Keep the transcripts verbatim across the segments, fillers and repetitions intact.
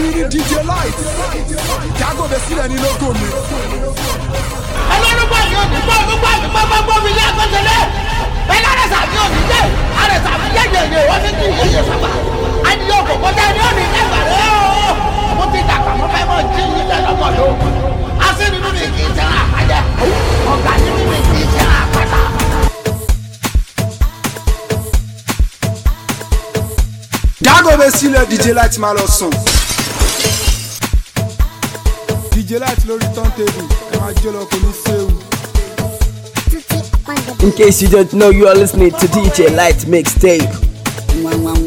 èmi ni D J Light Jago bẹ sílẹ̀ ní lógo mi. ọlọ́run bá yóò ní gbọ́ gbogbo àgbẹ̀gbọ́ gbogbo mi ní àgọ́tẹ̀lẹ̀ bẹ́ẹ̀ lára sàbí òní jẹ́ àrẹ sàbí yẹ́yẹ́ wọ́n ní kí yẹ́yẹ́ sábà àdìyẹ òkòkò tẹ́ ní òní lẹ́gbàrẹ́ ooo mo ti dàgbà mo fẹ́ mọ̀ jí yín lẹ́nu ọmọ ló asé nínú mi kì í tẹ́ra àpájẹ́ ọ̀gá nínú mi kì í tẹ́ra àpáta. Jago bẹ sílẹ̀ D J Light máa lọ sùn. D J Light lórí turntable ẹ máa jẹ́ lọ kò ní séwu. In case you don't know, you are listening to D J Light Mixtape. You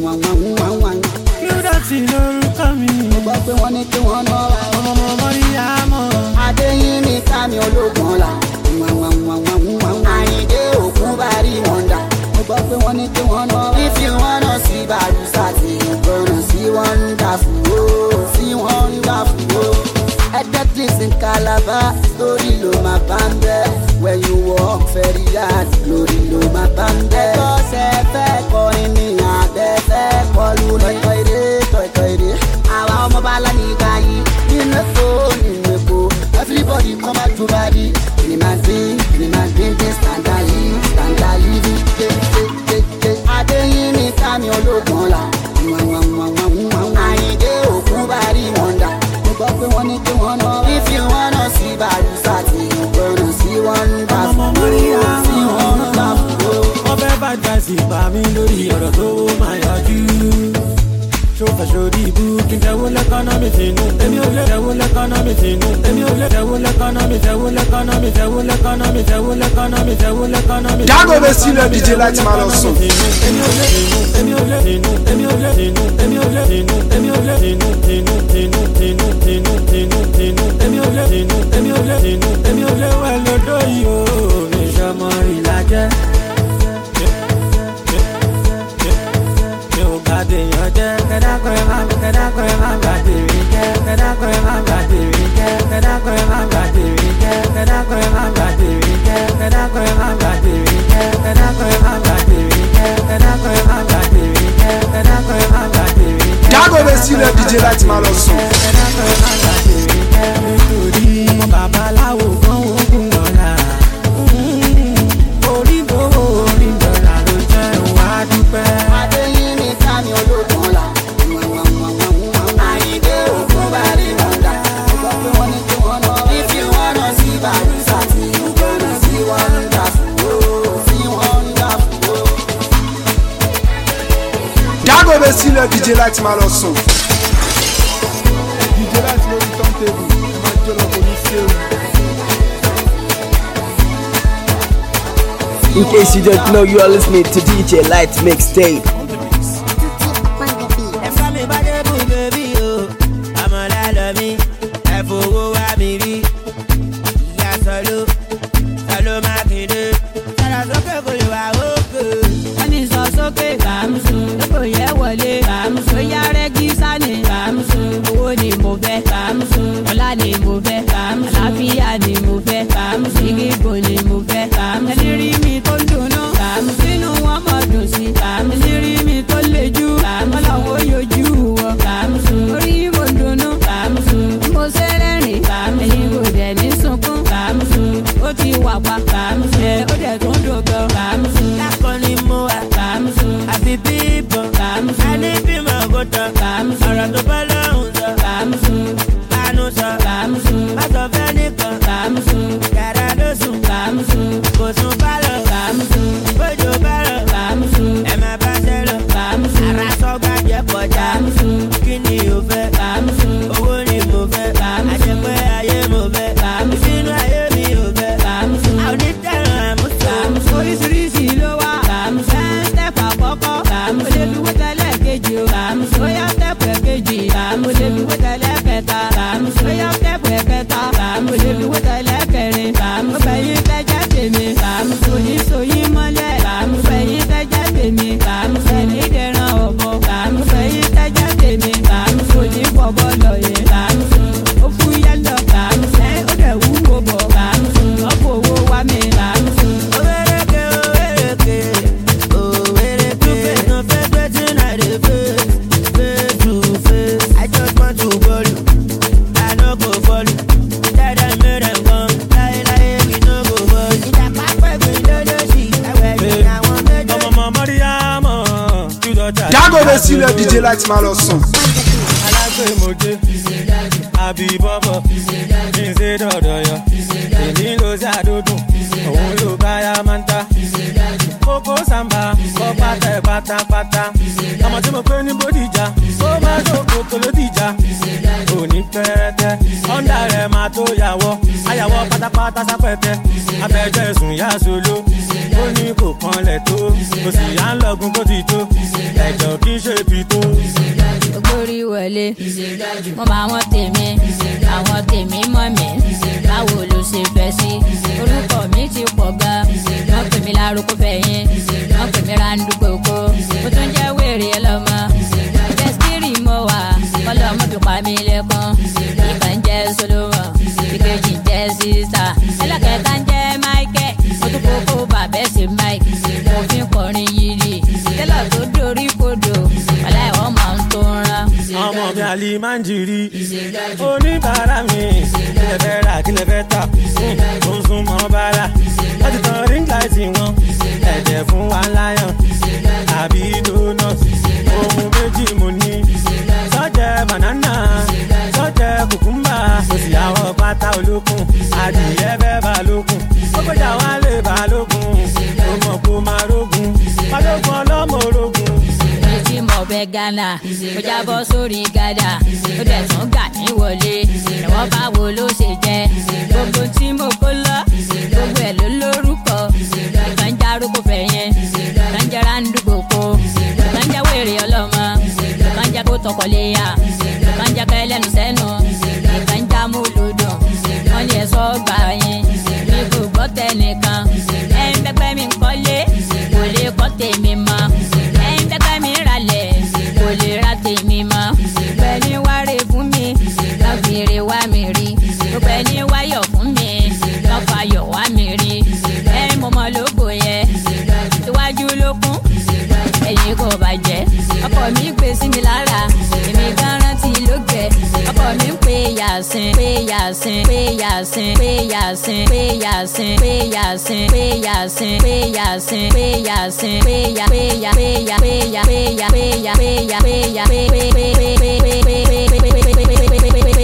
don't see no coming. Mo gbọ́ pé wọ́n ní kí wọ́n náà wá. Ọmọ ọmọ ọmọ ìyá mọ̀. Adéyìn ní kámi ológun ọ̀la. Àyìndé òkú bá rí wọn dà. Mo gbọ́ pé wọ́n ní kí wọ́n náà wá. If you wanna see Barusa tí gbọ́nà sí wọ́n ń dà fún o. Sí wọ́n ń dà fún o. Ẹgbẹ́ clips in Calabar, story ló máa bá ń bẹ́. When you walk very hard, lórí ló máa bá ń bẹ́. Ẹ̀kọ́ ṣe fẹ́ kọrin ní abẹ́fẹ́ kọlu lọ́yọ̀ èrè tọ̀tọ̀ èrè. Àwa ọmọ bá lá ní ìgbà yìí, nínú èkó nínú èkó. Everybody come out to body. Kìnìún máa dín, kìnìún máa dín dín standard yìí, standard yìí. Adéyìn ní kámi ológun ọ̀la. Àyìndé òkú bá rí wọn dà. Mo gbọ́ pé wọ́n ní kí wọ́n náà. If you wanna see Barusa tí gbọ́nà sí wọ́n ń dà fún o. Sí wọ́n ń dà fún o. Wọ́n fẹ́ bá jásí bá mi lórí ọ̀rọ̀ tó máa yọjú. Ṣó fẹ́ sórí ibú kí n tẹ̀wó lẹ́kọ́nọ́mì tìǹú. Èmi ò lè tẹ̀wó lẹ́kọ́nọ́mì tìǹú. Èmi ò lè tẹ̀wó lẹ́kọ́nọ́mì tẹ̀wó lẹ́kọ́nọ́mì tẹ̀wó lẹ́kọ́nọ́mì tẹ̀wó lẹ́kọ́nọ́mì tẹ̀wó lẹ́kọ́nọ́mì. Jago bẹ sílẹ̀ D J Light máa lọ sùn. Èmi ò lè tìǹú. Èmi ò lè tìǹú. Èmi ò lè tìǹú. Èmi ò lè tìǹú. Èmi ò lè tìǹú. Tìǹú tìǹú tìǹú tìǹú tìǹú tìǹú. Èmi ò lè tìǹú. Èmi ò lè tìǹú. Èmi ò lè wẹ̀ lódò yìí o. Mi ṣọmọ ìlàjẹ́. Èèyàn jẹ́ kẹ́dákọ̀ ẹ̀ máa kẹ́dákọ̀ ẹ̀ máa gbà tèmi jẹ́ kẹ́dákọ̀ ẹ̀ máa gbà tèmi jẹ́ kẹ́dákọ̀ ẹ̀ máa gbà tèmi jẹ́ kẹ́dákọ̀ ẹ̀ máa gbà tèmi jẹ́ kẹ́dákọ̀ ẹ̀ máa gbà tèmi jẹ́ kẹ́dákọ̀ ẹ̀ máa gbà tèmi jẹ́ kẹ́dákọ̀ ẹ̀ máa gbà tèmi jẹ́ kẹ́dákọ̀ ẹ̀ máa gbà tèmi jẹ́. Jago bẹ sílẹ̀ D J Light máa lọ sùn. kẹ́dákọ̀ ẹ̀ máa gbà tèmi jẹ́ nítorí ọmọ babaláwo gan ogun lọ́la orí gbowó orí dọ́là ló jẹ́ wá dúpẹ́. Adéyìn ní kámi ológun ọ̀la. Àyìndé òkú bá rí wọn dà. Mo gbọ́ pé wọ́n ní kí wọ́n náà. If you wanna see Barusa tí gbọ́nà sí wọ́n ń dà fún o. Sí wọ́n ń dà fún o. Jago bẹ sílẹ̀ D J Light máa lọ sùn. D J Light lórí turntable ẹ máa jẹ́ lọ kò ní séwu. In case you don't know, you are listening to D J Light Mixtape. Ẹ̀fọ́ mi bá dé bù bébí o, ọmọ lálọ́ mi, ẹ fowó wá mi rí. Ìyá sọ̀lọ́, sọ̀lọ́ Mákindé, sọ̀rọ̀ sókè kò lè wá òkè. Wọ́n ní sọ sókè bàmùsùn, lóko yẹ wọlé bàmùsùn. Ó yá rẹ́gí sáni bàmùsùn, owó ni mo fẹ́ bàmùsùn. Ọlá ni mo fẹ́ bàmùsùn, àlàáfíà ni mo fẹ́ bàmùsùn. Ìgbìgbò ni mo fẹ́ bàmùsùn. Ẹni rí mi tó ń dunnú bàmùsùn, sínú wọn mọ̀ dùn sí bàmùsùn. Ẹni rí mi tó le jù bàmùsùn, ọlọ́wọ́ yójú wọ bàmùsùn. Orí mo dunnú bàmùsùn, mo ṣe rẹ́rìn bàmùsùn. Ẹ̀yin kò dẹ̀ ní sunkún bàmùsùn, ó ti wà pa bàmùsùn. Ó dẹ̀ tún dògbò bàmùsùn. Lákọ̀ ni mo wà, Bàmùsùn. gọ́tà. Jágò bẹ sílẹ̀ D J Light máa lọ sùn. Alágbèmọ̀jẹ, àbí bọ́bọ̀, ṣe dọ̀dọ̀ yọ. Èmi ló ṣàdúdùn, òun ló káyà máa ń ta. Kókó sàmbà, kọ́ pátá ẹ̀ pátápátá. Ọmọ tí mo pé ní Bódìjà, ó máa jókòó tó ló dìjà. Òní pẹ́rẹ́tẹ́, ọ̀ndà rẹ̀ máa tó yàwọ́. Ayàwọ́ pátápátá sápẹ́tẹ́, abẹ́jọ́ ẹ̀sùn yá solo. Ó ní kò kanlẹ̀ tó, kò sì yá ń lọ́gun kó ti tó. Ẹ̀jọ̀ kì í ṣe pìtó. Ogórí wọlé, mo mọ àwọn tèmi, àwọn tèmi mọ̀ mí. Báwo ló ṣe fẹ́ sí? Orúkọ mi ti pọ̀ gan. Wọ́n pè mí lárúkọ fẹ̀yìn, wọ́n pè mí randúgbòkó. Mo tún jẹ́ wèrè ẹlọ́mọ. Bẹ́sítírì mo wà, ọlọ́mọ fi pa mí lẹ́kún. Ìkà ń jẹ́ Solomon, ìkejì ń jẹ́ sísà. Ẹlẹ́kẹ̀ẹ́ta ń jẹ́ Michael, mo tún kókó bàbẹ́ sí Mike. Mo fi ń kọrin yìí, tẹ́lọ̀ tó dorí kodò, ọ̀la ẹ̀wọ̀n máa ń tó rán. Ọmọ mi àlè máa ń jìrì, oníbàárà mi, kílẹ̀ fẹ́ rà kílẹ̀ fẹ́ tà, tó ń sún mọ́ bàrà. Wọ́n ti tan ring light wọn, ẹ̀jẹ̀ fún wa láyàn, àbí donut. Ohun méjì mo ní, sọ́jẹ́ banana, sọ́jẹ́ kùkúmbà. Mo sì àwọ̀ pátá olókùn, adìyẹ fẹ́ balógun. Ó gbọ́dọ̀ wá lè balógun, ó mọ̀ kó máa rógun. Balógun ọlọ́mọ orogun. Tí mo bẹ Ghana, mo jábọ́ sórí gádà, ó dẹ̀ tún gà ní wọlé. Ẹ̀wọ̀n báwo ló ṣe jẹ́? Gbogbo tí mo kó lọ, gbogbo ẹ̀ ló lórúkọ. Ìkan já rúkọ fẹ̀yìn, ìkan já rándúgbò kó, ìkan já wèrè ọlọ́mọ, ìkan já kó tọkọléyà, ìkan já kẹlẹ́nu sẹ́nu, ìkan já mú lòdùn. Wọ́n lè sọ gbà yín, mi kò gbọ́ tẹnìkan. Ẹ̀ ń pẹ́pẹ́ mi ń kọ́lé, kò lè kọ́ tèmi mọ́. Ẹ̀ ń pẹ́pẹ́ mi ralẹ̀, kò lè ra tèmi mọ́. Bẹ́ẹ̀ni wáre fún mi, lọ́fìrè wá mi rí. Bẹ́ẹ̀ni wáyọ̀ fún mi, lọ́fàyọ̀ wá mi rí. Ẹ̀ mo mọ lógo yẹ, iwájú ló kún, ẹ̀yìn kò bàjẹ́. Ọkọ mi gbé sí mi lára, èmi gan rántí lókè. Ọkọ mi ń pè yàsín, pè yàsín, pè yàsín, pè yàsín, pè yàsín, pè yàsín, pè yàsín, pè yàsín, pè yàsín, pè yà, pè yà, pè yà, pè yà, pè yà, pè yà, pè yà, pè yà, pè pè pè pè pè pè pè pè pè.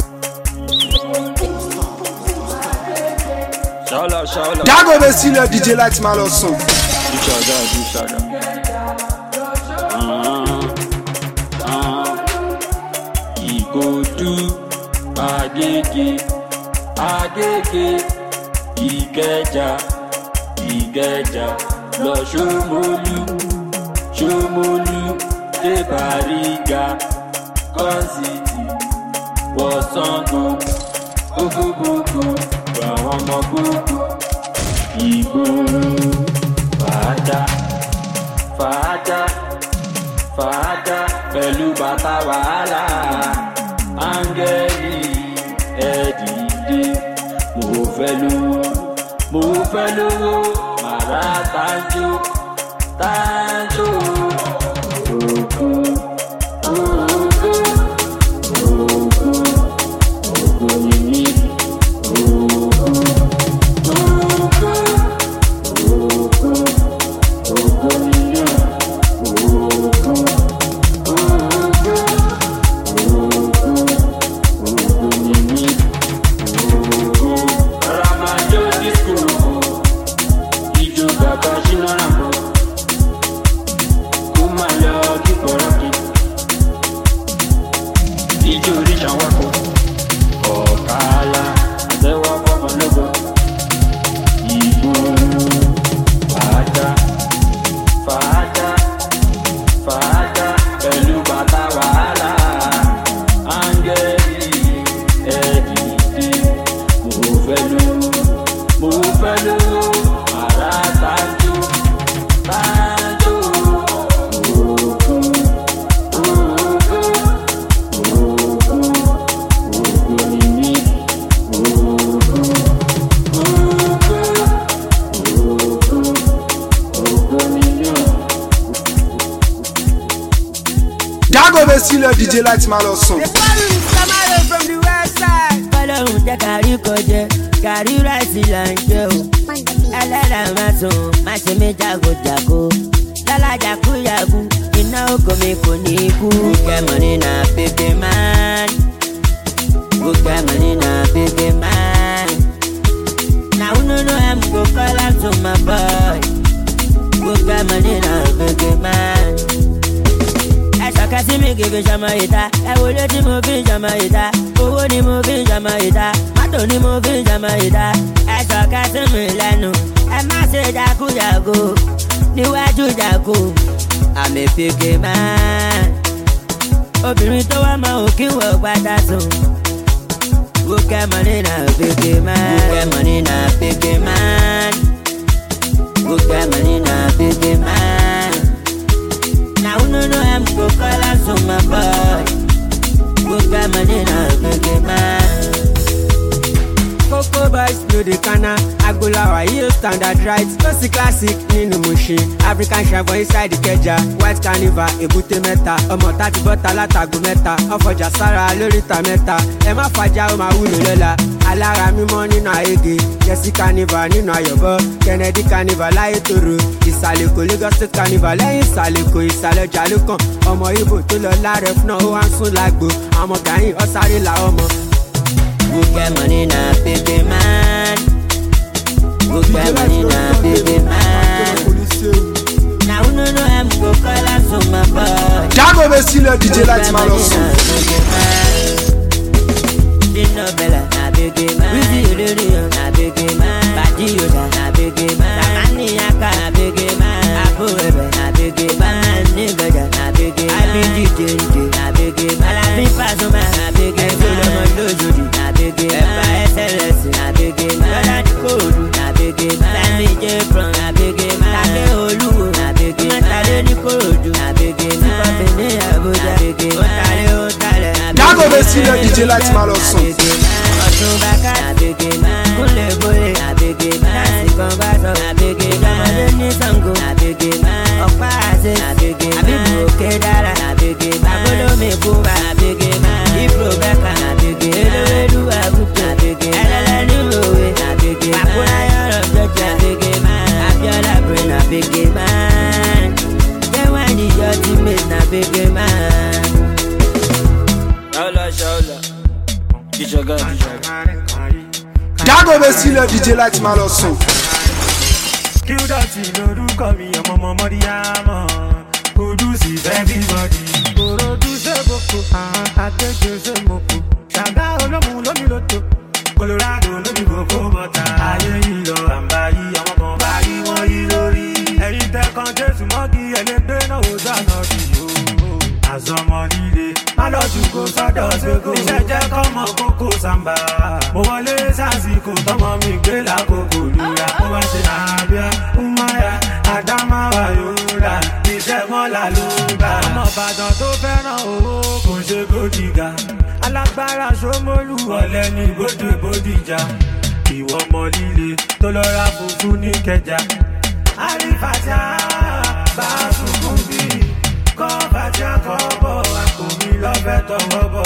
Jágò bẹ sílẹ̀ D J Light máa lọ sùn. Ìṣàdá ìṣàdá. Ìkòdú Agége Agége Ìkẹjà Ìkẹjà lọ Ṣómólú Ṣómólú dé Bàrígà Kọ́sìtì wọ Ṣàngó gbogbogbò àwọn ọmọ gbogbo ìgboro fàájà fàájà fàájà pẹ̀lú bàtà wàhálà áńgẹ́lì ẹ̀dìdé mo fẹ́ lówó mo fẹ́ lówó màrá tájú tájú ògùn ògùn ògùn ògùn yìí ògùn ògùn ògùn ògùn yìí ògùn. sílẹ̀ D J Light máa lọ sùn. Ọlọ́run jẹ́ kárí kọjẹ́, kárí ráìsì là ń jẹ́ o. Ẹlẹ́dàá máa sùn, má ṣe mí jágojàgo. Lálàjàkúyàgù, iná oko mi kò ní kú. Go get money na big man. Go get money na big man. Now who no know I'm go call out to my boy. Go get money na big man. Ẹ̀ṣọ́ kẹ́sí mi kì í fi ṣọmọ ìta. Ẹ wo lé tí mo fi ń ṣọmọ ìta. Owó ni mo fi ń ṣọmọ ìta. Mọ́tò ni mo fi ń ṣọmọ ìta. Ẹ̀ṣọ́ kẹ́sí mi lẹ́nu. Ẹ má ṣe jákújàkú níwájú jàkú. I'm a big man. Obìnrin tó wá máa ò kí wọ́n gbádá sùn. Go get money na big man. Go get money na big man. Go get money na big man. Now who no know I'm go call out to my boy. Go get money na big man. Coco boys blow the canna. Agolawa hill standard right. Classy classic nínú Mushin. African travel inside the Keja. White carnival èbúté mẹ́ta. Ọmọ tá ti bọ́ta látago mẹ́ta. Ọfọjà sára lóríta mẹ́ta. Ẹ má fàjà ó máa wúlò lọ́la. Alára mímọ́ nínú Ayége. Jesse carnival nínú Ayọ̀bọ. Kennedy carnival láyé tòrò. Ìsàlẹ̀kò Lagos State carnival lẹ́yìn ìsàlẹ̀kò ìsàlẹ̀ ọjà ló kàn. Ọmọ Ibo tó lọ láàrẹ̀ fún náà ó wá ń sún lágbo. Àwọn gàyìn ọ̀sáré làwọn ọmọ. Go get money na big man. Go get money na big man. Now who no know I'm go call out to my boy. Jago be still D J Light man also. Dino Bella na big man. Wizzy Oloriyo na big man. Badi Yoda na big man. Sakani Yaka na big man. Abu Ebe na big man. Nigoja na big man. Abidi Dende na big man. Alabi Pasuma na big man. Solomon Lojodi na big man. Epa S L S na big man. Yola Nikodu na big man. Sami J From na big man. Take Oluwo na big man. Matale Nikodu na big man. Sipape ni Abuja na big man. Otale Otale na big man. Jago be still D J Light man also. Ọ̀túnbàkà na big man. Kúnlẹ̀ bólè na big man. Láti kan bá sọ na big man. Ọmọdé ní Ṣàngó na big man. Ọ̀pá àṣẹ na big man. Àbíbù òkè dára na big man. Agbólómi kúmbà na big man. Ibro bẹ́kà na big man. Elówédú àgùtà na big man. Ẹlẹ́lẹ́ ní òwe na big man. Àkúrá yọ̀rọ̀ jọjọ na big man. Abiola Brain na big man. Jẹ́wọ́n ní Ultimate na big man. Ṣọ́lá ṣọ́lá. Ìṣọ̀gá ìṣọ̀gá. Jago be still D J Light man also. Kí ó dọ̀tí lórúkọ mi, ọmọ ọmọ mọ́rí àmọ́. Kùdùsì everybody. Kòròdú ṣe boko, àgbègbè ṣe moko. Ṣàgá olómù lómi lóto. Colorado lómi boko bọ́tà. Ayé yìí lọ àǹbá yìí, àwọn kan bá yí wọ́n yí lórí. Ẹ̀yin tẹ́kan Jésù mọ́gí ẹlẹ́gbẹ́ náà ó dáná bí o. Àzọmọ líle, má lọ jù kó sọ́dọ̀ ṣègò. Iṣẹ́ jẹ́ kọ́mọ kókó sàmbà. Mo wọlé sásìkò tọmọ mi gbé lákòókò lura. Mo máa ṣe àbíá, Umaya, Adamawa Yoda. Iṣẹ́ mọ́là ló bá. Ọmọ Ìbàdàn tó fẹ́ràn owó kò ṣe gòdìgà. Alágbára Ṣómólú ọ̀lẹ ní bóde bódìjà. Ìwọ ọmọ líle tó lọ ra funfun ní Kẹjà. Àrífàjà bá sunkún bí. Kọ́ bàjẹ́ kọ́ bọ̀, àkòmí lọ́fẹ́ tọwọ́ bọ̀.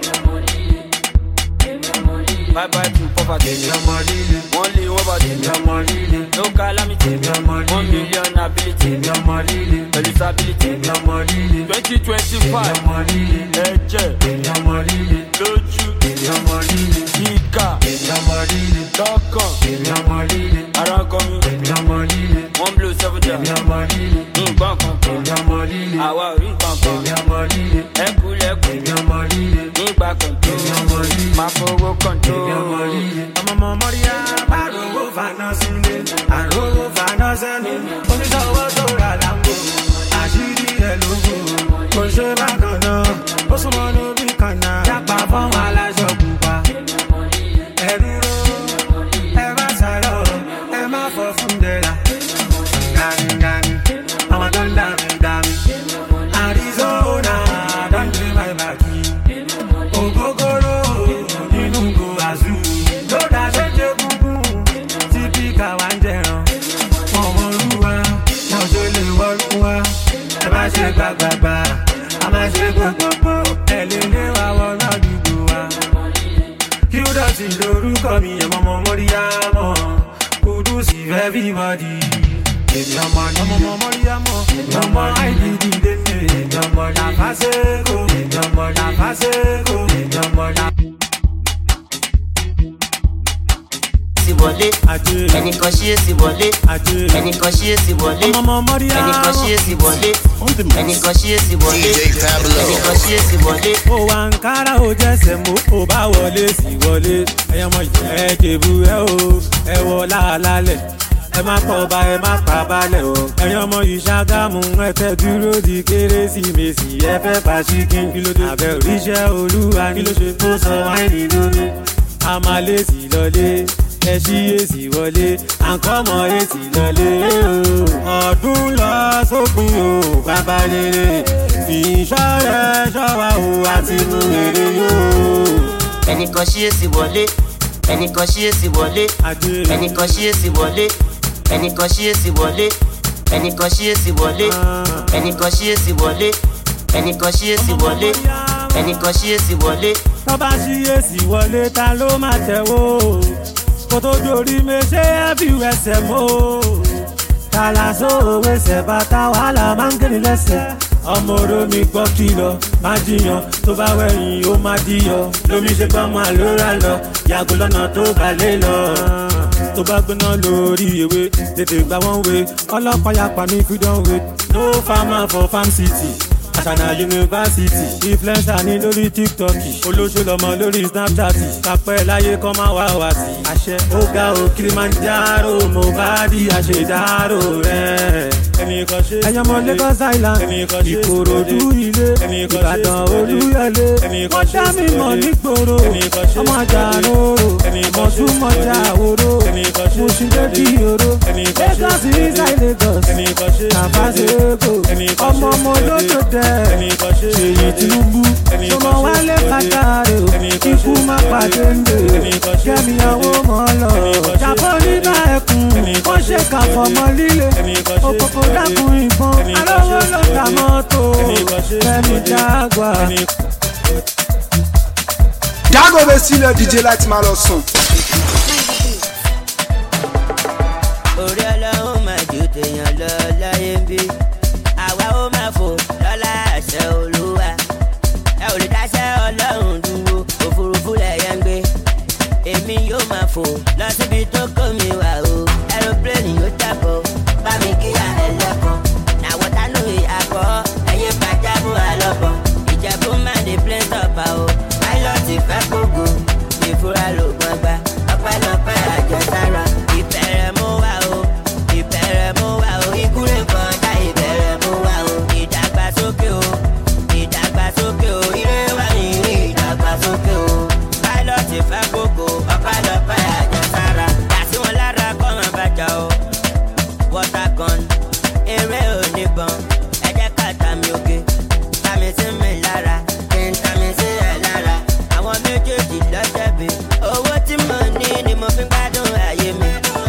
Bye bye to poverty. Èmi ọmọ líle. Wọ́n lé wọ́n bá Èmi ọmọ líle. No calamity. Èmi ọmọ líle. One million ability. Èmi ọmọ líle. Pẹ̀lú stability. Èmi ọmọ líle. Twenty twenty Èmi five. ọmọ líle. Ẹ̀jẹ̀. Èmi ọmọ líle. Lójú. Èmi ọmọ líle. Kíkà. Èmi ọmọ líle. Lọ́kàn. Èmi ọmọ líle. Ara ń kọ́ mi. Èmi ọmọ líle. One blow seven down. Èmi ọmọ líle. Nǹkan kan kan. Èmi ọmọ líle. Àwa ò rí nǹkan kan. Èmi ọmọ líle. Ẹkú lẹ́kù. Èmi ọmọ líle. Nígbà kan tó. Èmi ọmọ líle. Máa fowó kan tó. Èmi ọmọ líle. Ọmọ ọmọ mọ́ríyá. Àròwó fàná sílé. Àròwó fàná sẹ́nu. Oníṣòwò tó rà láńgbò. Àṣírí ẹ̀ lógo. Kò ṣe bákan náà. Ó súnmọ́ lórí kan náà. Jápa fún aláṣọ pupa. Ẹ dúró. Ẹ má sàlọ̀. Ẹ má fọ fún dẹ́ra. Dání dání. Àwọn tó ń dàmí dàmí. Arizona. Don't be my baki. Ogogoro. Nínú go azul. Lódà ṣe jẹ́ gúngún. Tí píkà wá ń jẹran. Ọmọ olúwa. Wọ́n ṣe lè wọ́lú wa. Ẹ má ṣe gbàgbàgbà. A má ṣe gbogbogbò. Ẹ lè lé wa wọ́n náà dùgbò wa. Kí ó dọ̀tí lórúkọ mi, ẹ̀mọ́ ọmọ Mọ́ríyámọ̀. Kùdùsì everybody. Èmi ọmọ líle. Ọmọ Mọ́ríyámọ̀. Èmi ọmọ àìdídì délé. Èmi ọmọ ẹnìkan ṣí èsì wọlé ẹnìkan ṣí èsì wọlé ẹnìkan ṣí èsì wọlé ẹnìkan ṣí èsì wọlé. ó wà ń kára ó jẹ́sẹ̀ mú ó bá wọlé sí wọlé ẹ̀yàn ọmọ ìjẹ́ jèbú ẹ o ẹ wọ láàlálẹ̀ ẹ má pọ̀ bá ẹ má pa balẹ̀ o ẹ̀yàn ọmọ ìṣàgámù ẹ fẹ́ dúró di kérésìmesì ẹ fẹ́ pa ṣíkín kí ló dé àbẹ̀ òríṣẹ́ olúwa kí ló ṣe kó sọ wáìnì lórí àmàlẹ́sì lọlé ẹ ṣí èsì wọlé àǹkọ́mọ èsì lọlé o ọdún lọ sópin o bàbá rere fi ṣọ́rẹ́ ṣọ́wá o àti mú èrè yóò. ẹnìkan ṣí èsì wọlé ẹnìkan ṣí èsì wọlé ẹnìkan ṣí èsì wọlé ẹnìkan ṣí èsì wọlé ẹnìkan ṣí èsì wọlé ẹnìkan ṣí èsì wọlé ẹnìkan ṣí èsì wọlé ẹnìkan ṣí èsì wọlé. tọ́ba ṣí èsì wọlé ta ló máa tẹ̀wọ́ kó tó dorí méṣe ẹbí ẹsẹ̀ mọ́ tàlàsó òwe ṣẹ̀bàtà wàhálà máa ń gẹ̀rì lẹ́sẹ̀ ọmọ oró mi gbọ́ kìlọ̀ má jiyàn tó bá wẹ̀yìn ó má díyọ̀ lómi ṣe gbọ́ máa lóra lọ yàgò lọ́nà tó balẹ̀ lọ tó bá gbóná lórí ewé tètè gbà wọ́n wé ọlọ́pàá yapa ní freedom way no farmer for farm city àṣànà yunifásitì influencer ní lórí tiktok olóṣèlọmọ lórí snapchat kápẹ́ láyé kọ́ máa wá wá sí àṣẹ ó ga ò kilimanjaro mo bá di àṣedárò rẹ̀ ẹnìkan ṣe ẹ̀yàn mọ́ Lagos Island ìkòròdú ilé ìbàdàn olúyọlé wọ́n dá mi mọ̀ nígboro ọmọ àjàrò mọ̀túmọ̀jà àwòrò mùsùlùmí òró Lagos inside Lagos àbáṣepọ̀ ọmọ ọmọ olódò dẹ ṣèyí Tinubu ṣọmọ wálé pàtàkì o ikú má pàdé ń dè kẹ́mi àwọn ọmọ lọ jàpọ̀ nígbà ẹkùn wọ́n ṣe kà fọmọ líle òkòkò dákun ìbọn alówó ló ta mọ́tò kẹ́mi jágbá. Dago bẹ sílẹ̀ D J láti máa lọ sùn. orí ọlọ́run máa ju tèèyàn lọ láyé ń bí àwa ó máa fò lọ́lá àṣẹ olúwa ẹ ò lè dáṣẹ́ ọlọ́run dúró òfurufú lẹ̀yẹ ń gbé èmi yóò máa fò lọ síbi tó kó mi wá o aeroplane yóò jábọ̀ bá mi kíyà ẹlẹ́kọ̀ọ́ làwọn tánú ìyàgbọ́ ẹ̀yẹ pàjáwò àlọ́bọ̀ ìjẹ̀bú máa dé plane tọ́pa o pilot fẹ́ kógo ìfura lògùn ọgbà ọpẹ́lọpẹ́ àjẹsára ìbẹ̀rẹ̀ mú wá o ìbẹ̀rẹ̀ mú wá o ikú lè kọjá ìbẹ̀rẹ̀ mú wá o ìdàgbàsókè o ìdàgbàsókè o ire wá ní ìdàgbàsókè o pilot fẹ́ kógo ọpẹ́lọpẹ́ àjẹsára dàsí wọn lára kọ́ wọn bàjá o water gun eré oníbọn ẹ jẹ́ ká tàmí òkè tàmí sí mi lára kí n tàmí sí ẹ lára àwọn méjèèjì lọ́jẹ̀bi owó tí mo ní ni mo fi gbádùn ayé mi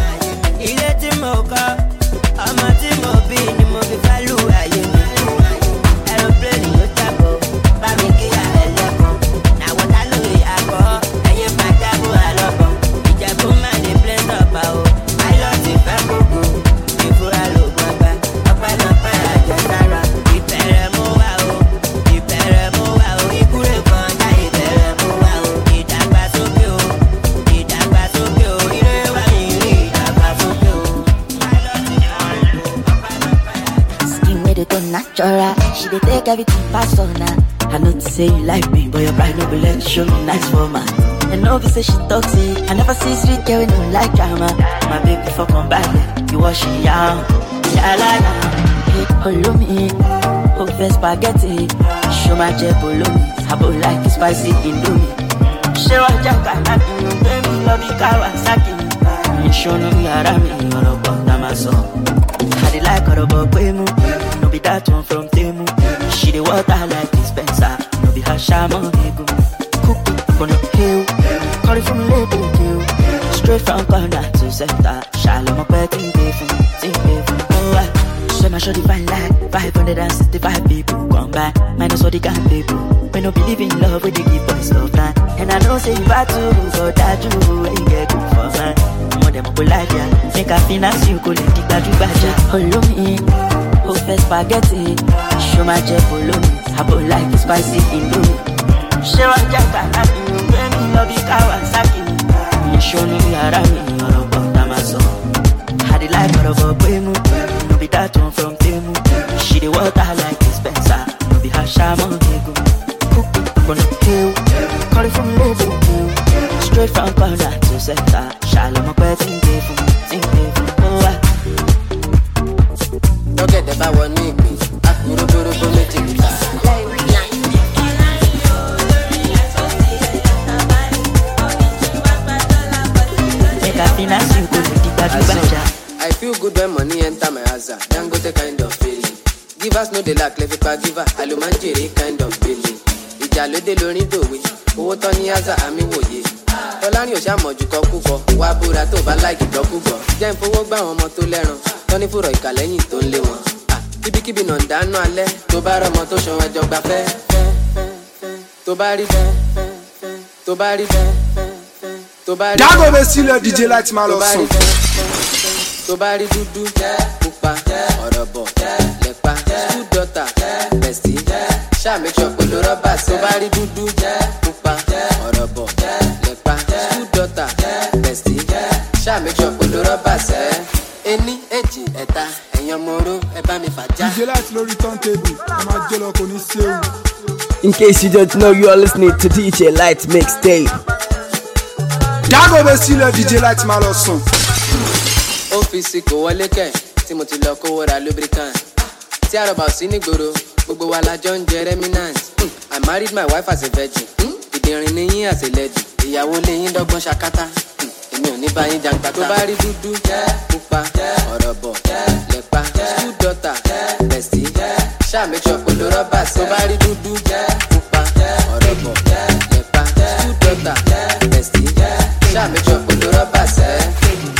ilé tí mo kọ́ ọmọ tí mo bí ni mo fi fálù ayé mi aeroplane yóò jábọ̀ bá mi kíyà ẹlẹ́kọ̀ọ́ làwọn tálù ìyàkọ́ ẹ̀yìn pàjáwò àlọ́bọ̀ ìjẹ̀bú máa ní plane tọ́pa o pilot fẹ́ kókó ìfura lògùn ọgbà ọpẹ́lọpẹ́ àjẹsára ìbẹ̀rẹ̀ mú wá o ìbẹ̀rẹ̀ mú wá o ikú lè kọjá ìbẹ̀rẹ̀ mú wá o ìdàgbàsókè o ìdàgbàsókè o ire wá ní ìdàgbàsókè o pilot fẹ́ kókó ọpẹ́lọpẹ́. Skin made it unnatural. She dey take everything personal. I know to say you like me, but your pride no be let show me nice for man. And no be say she toxic. I never see sweet girl we no like drama. My baby for come back, you wash it out. Yeah, like hey, follow me. Over spaghetti. Show my jet follow me. I both like it spicy indomie. She wa jaka na you baby love me Kawasaki. You show no me arami or about Namaso. I dey like her about Kwemu. No be that one from Temu. She dey water like dispenser. No be her shaman ego. Cook on the hill. Call it from label kill. Straight from corner to center. Shalom up at Ting Payphone. Ting Payphone. Oh I so my shorty fine like five hundred sixty-five people come by. Minus all the gun people. We no believe in love with the give boys love time. And I know say you bad too. So that you ain't get good for mine. More than my life yeah. Make a finance you go let the bad you baja. Follow me. Over spaghetti. Show my jet follow me. I both like it spicy indomie. She wa jaka na you baby love you Kawasaki. You show me arami or about Namaso. I dey like her of a no be that one from Temu. She dey water like dispenser, no be her shaman ego. Gonna kill, call it from level two, straight from corner to center. Shalom, my think different, think different. Oh, I don't get the bad one, me. Ah, you don't go to go make it. I feel good when money enter my house. Don't go the kind of feeling. Give us no de lack, let it give her. Alumanjiri kind of feeling. Ìjàlódé de lórin dòwe, owó tán ní àzà àmì wòye. Tọ́lání ò ṣàmọ̀jù kọ kúkọ, wá búra tó bá láìkì gbọ́kúgbọ̀. Jẹ́ ń fowó gbá àwọn ọmọ tó lẹ́ran, tán ní fúrọ̀ ìkàlẹ́yìn tó ń lé wọn. Kíbíkíbi náà ń dáná alẹ́, tó bá rọmọ tó ṣan ẹjọ́ gbà fẹ́. Tó bá rí fẹ́, tó bá rí fẹ́, tó bá rí fẹ́. Dago bẹ sílẹ̀ D J láti máa lọ sùn. Tó bá rí dúdú, pupa, ọ̀rọ̀ bọ̀, lẹ́pa, school daughter, bestie. Ṣá make sure pẹ̀lú rọ́bà tó bá rí dúdú, pupa, ọ̀rọ̀ bọ̀, lẹ́pa, school daughter, bestie. Ṣá make sure pẹ̀lú rọ́bà sẹ́. Ení, èjì, ẹ̀ta, ẹ̀yàn moro, ẹ bá mi fàjà. D J láti lórí turntable, ẹ máa jẹ́ lọ kò ní séwu. In case you don't know, you are listening to D J Light Mixtape. Dago bẹ sílẹ̀ D J láti máa lọ sùn. Ọ́fíìsì kò wọlé kẹ̀ tí mo ti lọ kówó ra lubricant. Tí àrọ̀bà ò sí nígboro, gbogbo wa la jọ ń jẹ remnant. Mm, I married my wife as a virgin. Mm, ìdìrín ni yín as a lady. Ìyàwó lé yín dọ́gbọ́n ṣakátá. Mm, èmi ò ní bá yín jàǹgbá. Tó bá rí dúdú, pupa, ọ̀rọ̀ bọ̀, lẹ́pa, school daughter, bestie. Ṣá make sure pẹ̀lú rọ́bà tó bá rí dúdú, pupa, ọ̀rọ̀ bọ̀, lẹ́pa, school daughter, bestie. Ṣá make sure pẹ̀lú rọ́bà sẹ́.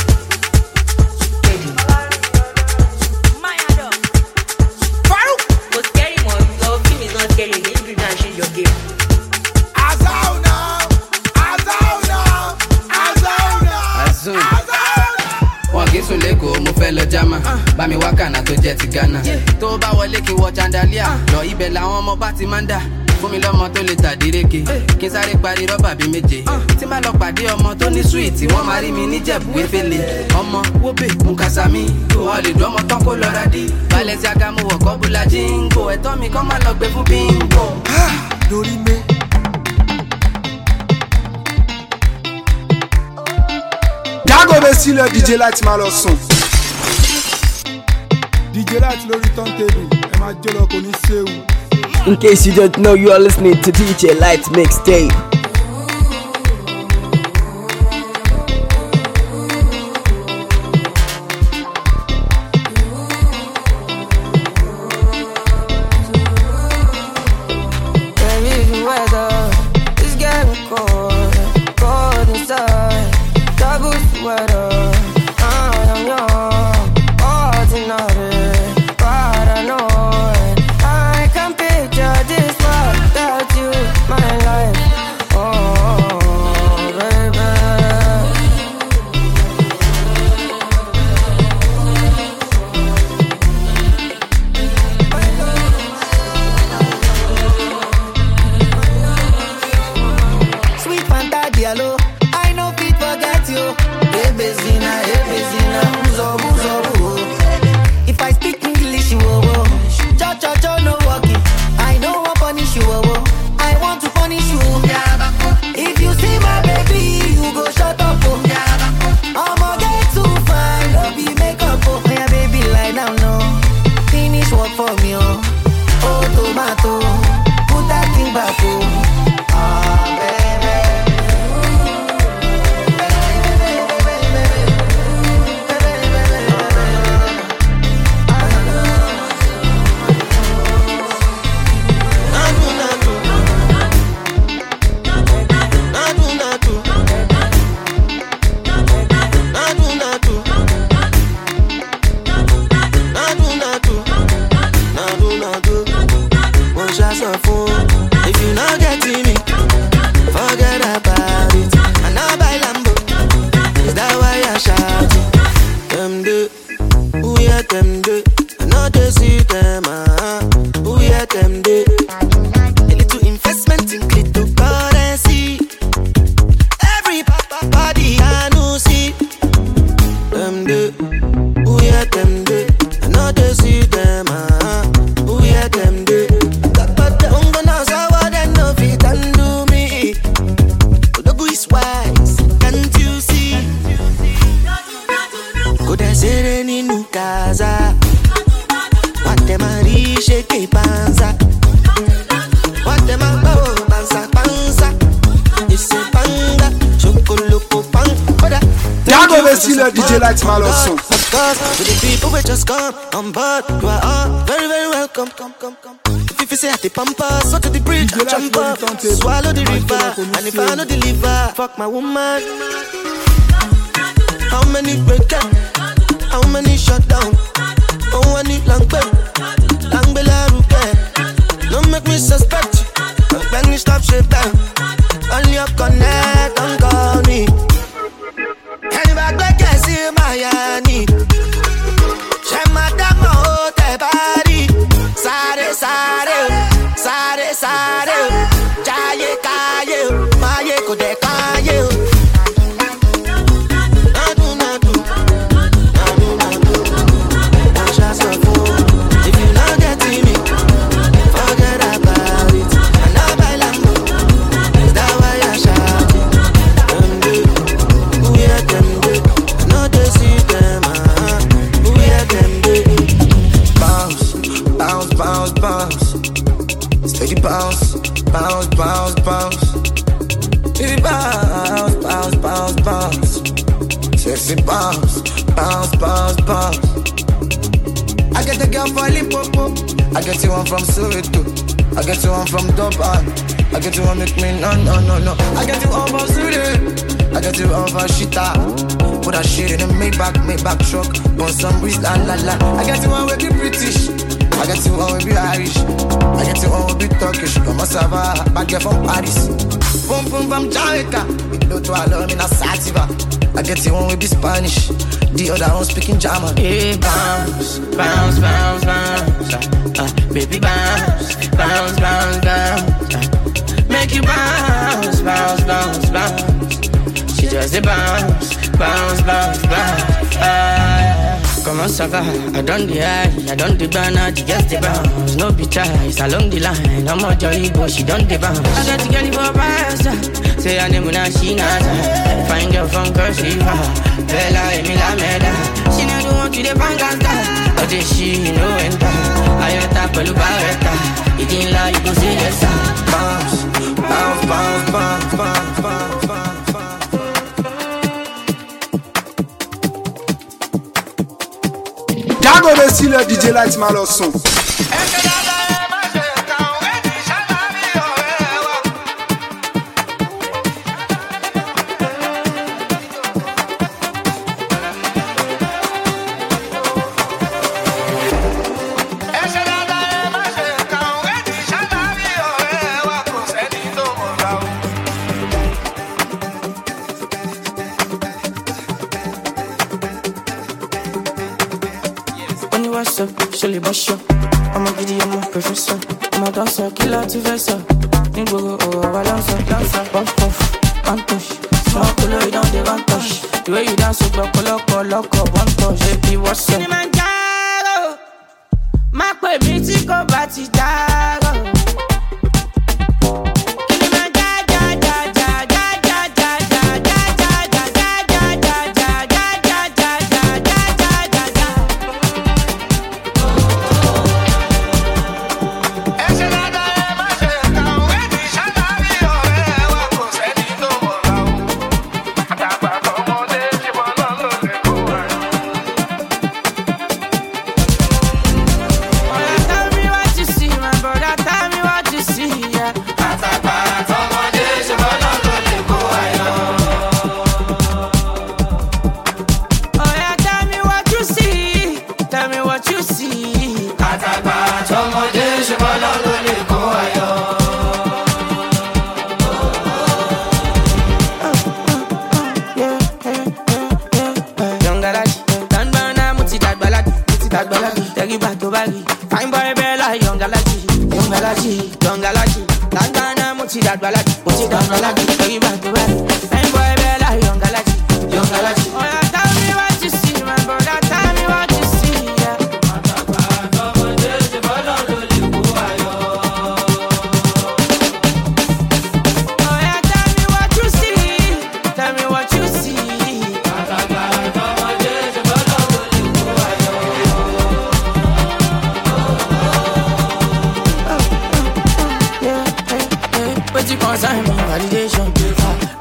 Sùn lẹ́kọ̀ọ́ mo fẹ́ lọ jámà bá mi wá kànáà tó jẹ́ ti Ghana tó bá wọlé kí n wọ chandelier lọ ibẹ̀ làwọn ọmọ bá ti máa ń dà fún mi lọ́mọ tó lè tàdíreke kí n sáré parí rọ́bà bíi méje tí má lọ pàdé ọmọ tó ní sweet wọ́n máa rí mi níjẹ̀bú wéfèlè ọmọ wóbè mukasami wọ́n lè dún ọmọ tán kó lọ rádì balẹ̀ sí agamu wọ̀kọ́ bula jíǹgò ẹ̀tọ́ mi kọ́ máa lọ gbé fún bíńgò. lórí mi. Dago bẹ sílẹ̀ D J láti máa lọ sùn. D J láti lórí turntable, ẹ máa jẹ́ lọ kò ní séwu. In case you don't know, you are listening to D J Light Mixtape. Them do sílẹ̀ D J Light máa lọ sùn. Of course, to the people we just come on board, you are all very, very welcome. Come, come, come. If you say at the pampas, so to the bridge, I jump up, swallow the river, and if I no deliver, fuck my woman. How many break up? How many shut down? Oh, I need long bed, long bella repair. Don't make me suspect you. When you stop shit down, only your connect, don't call me. Anybody back can see my honey. Share my damn oh, te body. Sare, sare, sare, sare. Jaye, kaye, maye, kode kaye. Nadu, nadu, nadu, nadu. Don't just go fool. If you not get to me, forget about it. I know by Lambo. Is that why I shout it? Them do, who hear them do? I know they see them, uh-huh. Who hear them do? Bounce, bounce, bounce, bounce. Steady bounce, bounce, bounce, bounce. Steady bounce, bounce, bounce, bounce. Sexy bounce, bounce, bounce, bounce. I get a girl from Limpopo. I get you one from Soweto. I get you one from Durban. I get you one make me no, no, no, no. I get you one from Sweden. I get you one from Shita. Put that shit in a Maybach, Maybach truck. On some breeze, la la la. I get you one with the British. I get you one with the Irish. I get you one with the Turkish. Come on, Sava, bad girl from Paris. Boom, boom, from Jamaica. It do to alone in a sativa. I get you one with the Spanish. The other one speaking German. Hey, bounce, bounce, bounce, bounce. Uh, uh, baby, bounce, bounce, bounce, bounce. Uh, make you bounce, bounce, bounce, bounce. She just a bounce, bounce, bounce, bounce. Uh, Comment ça va? I don't the high, I don't the banana, she just the bounce. No be choice, along the line. I'm more jolly, but she don't the bounce. I got to get it for pasta. Say her name when I see nada. Find girl from Cursiva. Bella, Emila, Meda. She never want to the bangasta. But then she know enter. Ayota, Pelu, Barretta. It ain't like you go see yes, bounce, bounce, bounce, bounce, bounce, bounce, bounce. Jago de sílẹ̀ D J Light máa lọ sùn. Surely bust you. I'm a giddy, I'm a professor. I'm a dancer, killer to versa. Ningo, oh, I dancer, dancer. Puff, puff, one touch. Small color, you don't want touch. The way you dance, you go, loco, loco, one touch. Baby, what's up? Kilimanjaro. Ma kwe biti ko bati jaro.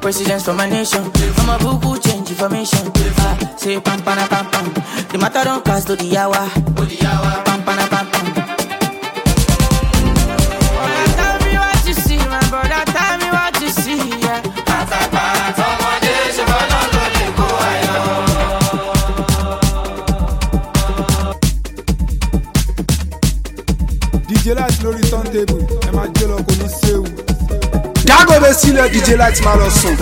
presidents for my nation. I'm a buku change information. Ah, say pam pam pam pam. The matter don't cast to the hour. Pam pam pam pam. Tell me what you see, my brother. Tell me what you see. Yeah. D J Light lórí turntable, ẹ máa jẹ́ lọ kò ní séwu. Dágòbè sílẹ̀ D J Light máa lọ sùn.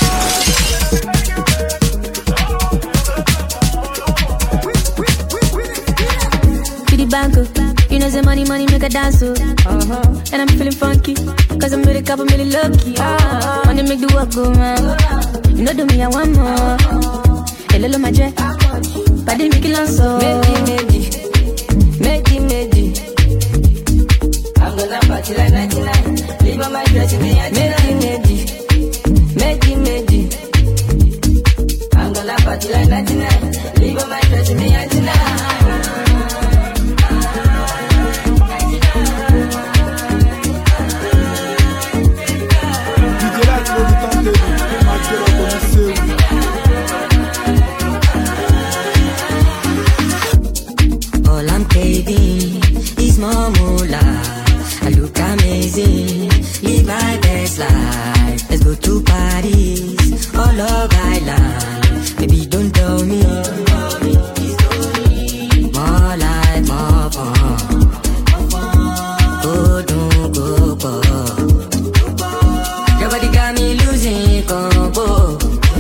Kitty banko, you know the money, money make a dance so. Uh-huh. And I'm feeling funky, cause I'm with a couple million lucky. Uh-huh. Money make the work go round. You know do me I want more. Hello my jet, body make it long so. Meji, meji, meji, meji. I'm gonna party like ninety-nine. Leave on my dress in the meji, meji, meji, meji. I'm gonna party like ninety-nine. Leave on my dress in the ninety-nine. All I'm craving is more moolah. I look amazing, live my best life. Let's go to Paris, all over Island. Baby, don't tell me. More life, more fun. Go, don't go, go. Your body got me losing combo.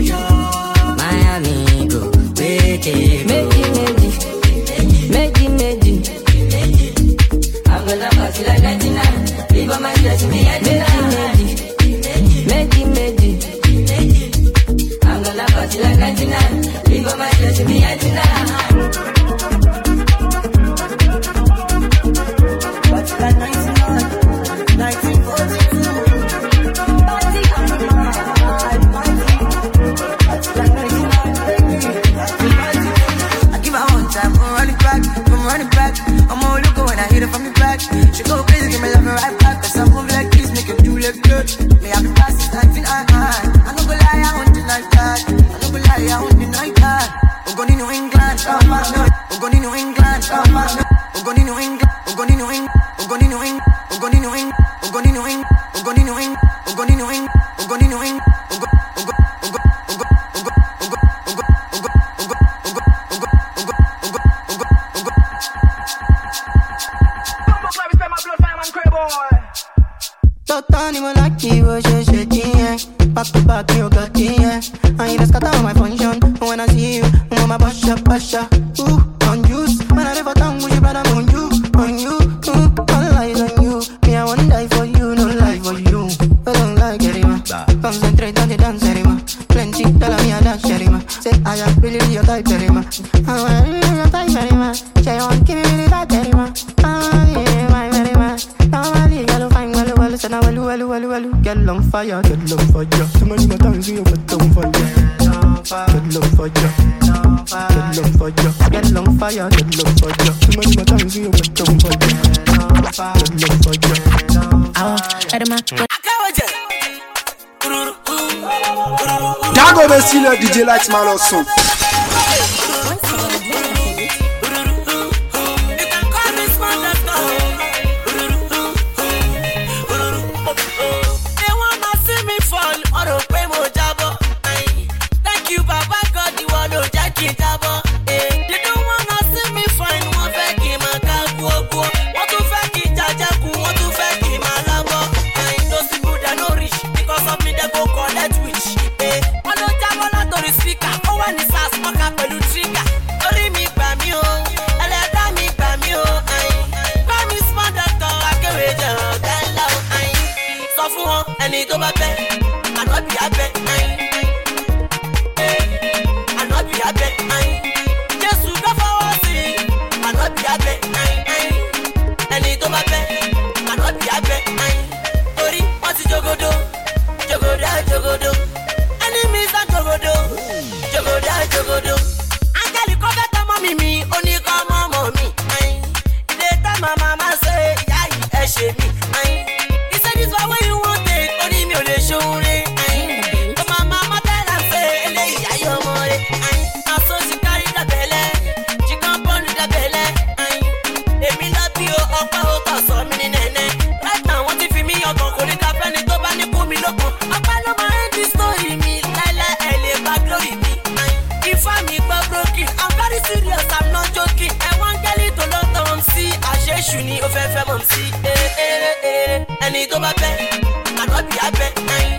Miami, go, wait it, make it, make it, make it. I'm gonna party like ninety-nine. Leave on my dress, me at ninety-nine. Medi, Medi. I'm gonna party like ninety-nine. Leave on my dress, me at ninety-nine. Party like ninety-nine. nineteen forty-two. Party on the mind. Party like ninety-nine, baby. I give her one time, I'm running back, I'm running back. I'm all looking when I hit it from the back. She go crazy, give me love right back. Cause I move like this, make it do like good. Me have the past, nineteen, I, I. I'm not gonna lie, I want to like that. I'm not gonna lie, I want to like that. I'm going to New England, oh my God. I'm going to New England, oh my God. I'm going to New England, I'm going to New England, I'm going to New England, I'm going to New England, I'm going to New England, I'm going to New England, I'm going to New England, I'm going to New England, I'm going Totani malaki wo she she yeah. Back to back you got yeah. I ain't scatter my function. When I see you, I'm my basha basha. Ooh, on juice. When I never tongue, we brother on you, on you. Ooh, all eyes on you. Me I wanna die for you, no lie for you. I don't like it, man. Concentrate on the dance, man. Plenty, tell me I dance, man. Say I am really your type, man. I'm really your type, man. Say I want give me the type, man. I'm really my very man. Normally, gotta find well, well, so now well, well, well, well, get long fire, get long fire. Too many more times you get long fire, get long fire, get long fire, get long fire, get long fire. Too many more times you get long fire, get long fire. I want Edema. Dágòbè sílẹ̀ D J Light máa lọ sùn. Ẹni tó bá bẹ́, àná bí abẹ́, àná bí abẹ́, Jésù ká fọwọ́ sí, àná bí abẹ́, ẹni tó bá bẹ́, àná bí abẹ́, torí wọ́n ti jogodo, jogodo, jogodo, ẹni mi sá jogodo, jogodo, jogodo. Áńgẹ́lì kọ́ fẹ́ tọmọ mi mi, oníkọ́ mọ́mọ́ mi, ilé tá màmá máa ṣe ìyá yìí ẹ ṣe mi. He said this one way you want it, only me only show it. èṣù ni ó fẹ́ fẹ́ mọ̀ sí. Ẹni tó bá bẹ́, àná bí abẹ́ ayin.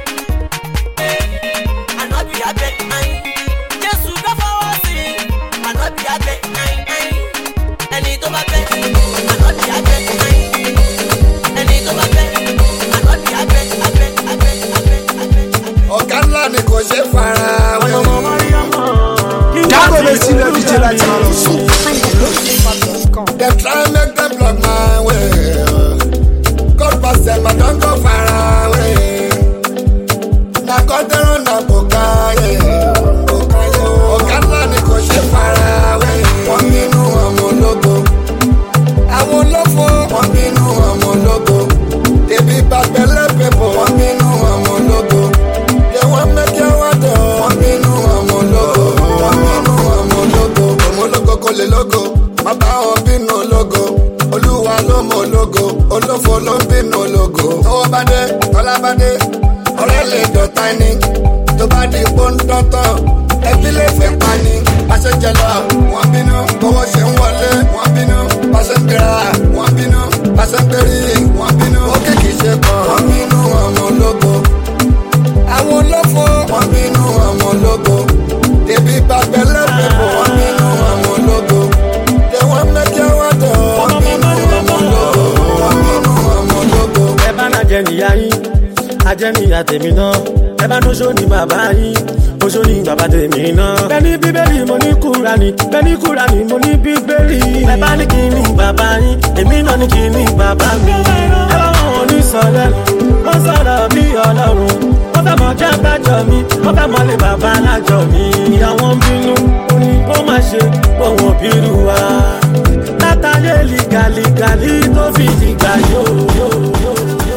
Àná bí abẹ́ ayin. Jésù ló fọwọ́ sí, àná bí abẹ́ ayin. Ẹni tó bá bẹ́, àná bí abẹ́ ayin. Ẹni tó bá bẹ́, àná bí abẹ́ abẹ́ abẹ́ abẹ́ abẹ́. Ọ̀gá ńlá ni kò ṣe fara wé. Jábọ̀ lè sílẹ̀ D J Light máa lọ sùn. They try make them block my way. God pass them, I don't go far away. Na kọ́tẹ́rọ̀ na bùkáyé. Ọ̀gá ńlá ni kò ṣe fara wé. Wọ́n bínú ọmọ ológo. Àwọn olófo wọ́n bínú ọmọ ológo. Ebi bàgbẹ́lẹ́ pépò wọ́n bínú ọmọ ológo. They wan make you wonder wọ́n bínú ọmọ ológo. Wọ́n bínú ọmọ ológo. Ọmọ ológo kò lè lógo. Má bá wọn bínú ológo. Olúwa ló mọ ológo. Olófo ló ń bínú ológo. Tọ́wọ́ bá dé, tọ́lá bá dé. Ọ̀rẹ́ lè dọ̀tá ni. Tó bá di pọ́ńdọ́tọ̀. Ẹbí lè fẹ́ pa ni. Pàṣẹ jẹ lọ, wọ́n bínú. Owó ṣe ń wọlé, wọ́n bínú. Pàṣẹ ń gbéra, wọ́n bínú. Pàṣẹ ń gbérí, wọ́n bínú. Ó kéèkì ṣe kàn, wọ́n bínú ọmọ ológo. Àwọn olófo, wọ́n bínú ọmọ ológo. Ebi bàgbẹ́lẹ́ pẹ̀lú, wọ́n bínú ọmọ ológo. They wan make you wonder, wọ́n bínú ọmọ ológo. Wọ́n bínú ọmọ ológo. Ẹ bá náà jẹ níyà yín, ajẹ́ níyà tèmi náà. Ẹ bá nóṣó ní bàbá yín, oṣó ní bàbá tèmi náà. Bẹ́ẹ̀ni bíbélì mo ní Kúránì, bẹ́ẹ̀ni Kúránì mo ní bíbélì. Ẹ bá ní kí ní bàbá yín, èmi náà ní kí ní bàbá mi. Ẹ bá wọn ò ní sọ lẹ́nu, wọ́n sọ̀rọ̀ bí ọlọ́run. Wọ́n fẹ́ mọ jẹ́ bájọ́ mi, wọ́n fẹ́ mọ lé bàbá alájọ mi. Ìyá wọn bínú, ó ní ó má ṣe òun òbí rú wa. Látàlẹ́ lìgàlìgàlì tó fi dìgbà yóò yóò yóò.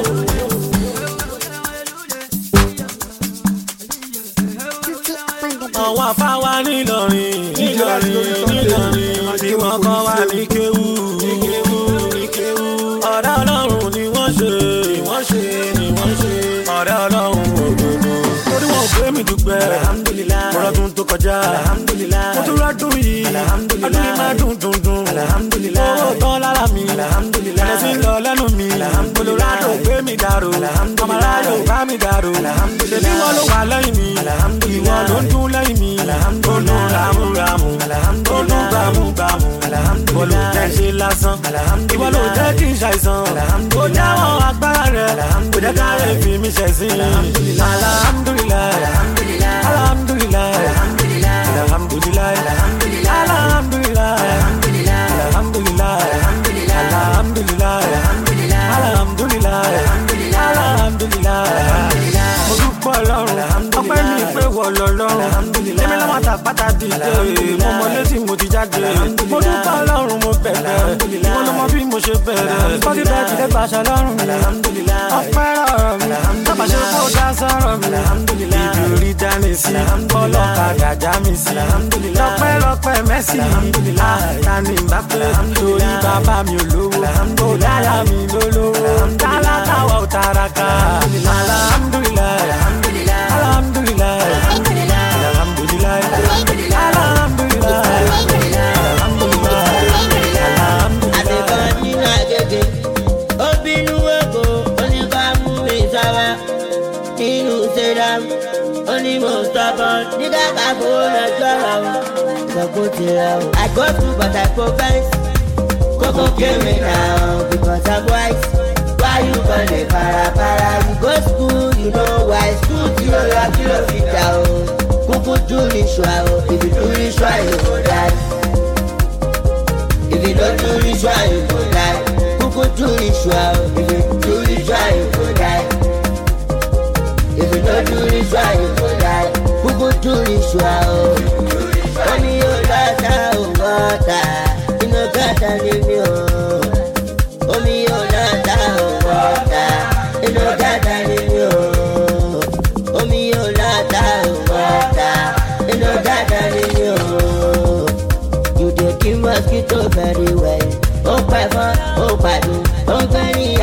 Àwọn afáwa nílọrin, nílọrin, nílọrin, tí wọ́n kọ́ wa ní kéwú, ní kéwú, ní kéwú. Ọ̀rẹ́ Ọlọ́run ni wọ́n ṣe, ni wọ́n ṣe, ni wọ́n ṣe. Ọ̀rẹ́ Ọlọ́run òdodo. Torí wọn ò gbé mi dúpẹ́, alhamdulilayi. Mo rọ́dún tó kọjá, alhamdulilayi. Mo tún rọ́dún yìí, alhamdulilayi. Ọdún yìí máa dùn dùn dùn, alhamdulilayi. Owó tán lára mi, alhamdulilayi. Ẹ̀rẹ́ sí ń lọ lẹ́nu mi, alhamdulilayi. Olùrádò gbé mi dàrú, alhamdulilayi. Ọmọláyò bá mi dàrú, alhamdulilayi. Ṣèbí wọn ló wà lẹ́yìn mi, alhamdulilayi. Ìwọ ló ń dún lẹ́yìn mi, alhamdulilayi. Olú ràmúràmù, alhamdulilayi. Olú gbàmúgbàmù, alhamdulilayi. Ìwọ ló jẹ́ ṣe lásán, alhamdulilayi. Ìwọ ló jẹ́ kí n ṣàìsàn, alhamdulilayi. Ó jáwọ́ agbára rẹ̀, alhamdulilayi. Kò jẹ́ káyé fi mi ṣẹ̀sín, alhamdulilayi. Alhamdulilayi, alhamdulilayi. Alhamdulilayi, alhamdulilayi. Alhamdulilayi, alhamdulilayi. Alhamdulilayi, alhamdulilayi. Alhamdulilayi. Mo dúpẹ́ Ọlọ́run, ọpẹ́ mi pé wọ lọ́lọ́run. Èmi lọ́mọ tàpátá dìde, mo mọ létí mo ti jáde. Mo dúpẹ́ Ọlọ́run, mo bẹ̀rẹ̀, ìwọ ló mọ bí mo ṣe bẹ̀rẹ̀. Bọ́dí bẹ́ẹ̀ ti dé gbàṣẹ lọ́rùn mi. Ọpẹ́ ọ̀rọ̀ mi, bàbá ṣe kó dá sọ̀rọ̀ mi. Ibi orí dání sí, ọlọ́kadà já mi sí. Lọ́pẹ́ lọ́pẹ́ mẹ́sì, àtàní bá pé torí bàbá mi ò lówó. Ó dára mi lólówó, tálákà wà ó taraka. Alhamdulilayi, alhamdulilayi, alhamdulilayi, alhamdulilayi, Àtẹ̀kọ́ nínú àgègè, ó bínú èkó, ó ní ká mú mi sáwá. Nínú Sẹ́dám, ó ní mo sọ́kọ́, ní kàkà fowó lọ́jọ́ àwọn. Sọ́kò ti rẹ̀ o. I go through but I progress. Kókó kéwì náà because I'm wise. Why you gonna para para? You go school, you know why. School tí o lọ kí ló fi dà o. Kúkú do ritual o, if you do ritual you go die. If you don't do ritual you go die. Kúkú do ritual o, if you do ritual you go die. If you don't do ritual you go die. Kúkú do ritual o. Omi yóò lọ́ta ò wọ́ta, inú gàtà ni mi ò. Omi yóò lọ́ta ò wọ́ta, inú gàtà ni mi ò. Omi yóò lọ́ta ò wọ́ta, inú gàtà ni mi ò. You dey kill mosquito very well. Ó pẹ̀ fún, ó pàdé, ó ń fẹ́ ní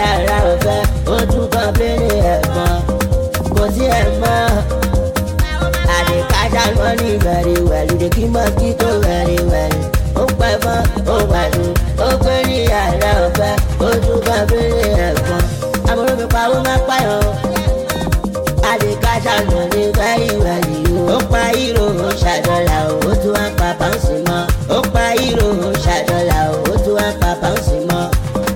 ó má pààyàn. Àdìkájà lọ ní wẹ́rìwẹ́rì o. Ó pa hírò ó ṣàdọ́là o, ó tún wá pa báńsì mọ́. Ó pa hírò ó ṣàdọ́là o, ó tún wá pa báńsì mọ́.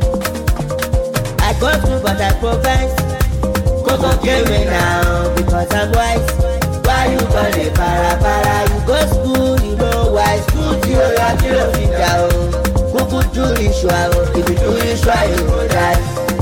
I go through but I progress. Kókó kéré now because I'm wise. Why you gonna para para? You go school, you know why. School tí o yà kí ló fi jà o. Kúkú do ritual o, if you do ritual you go die.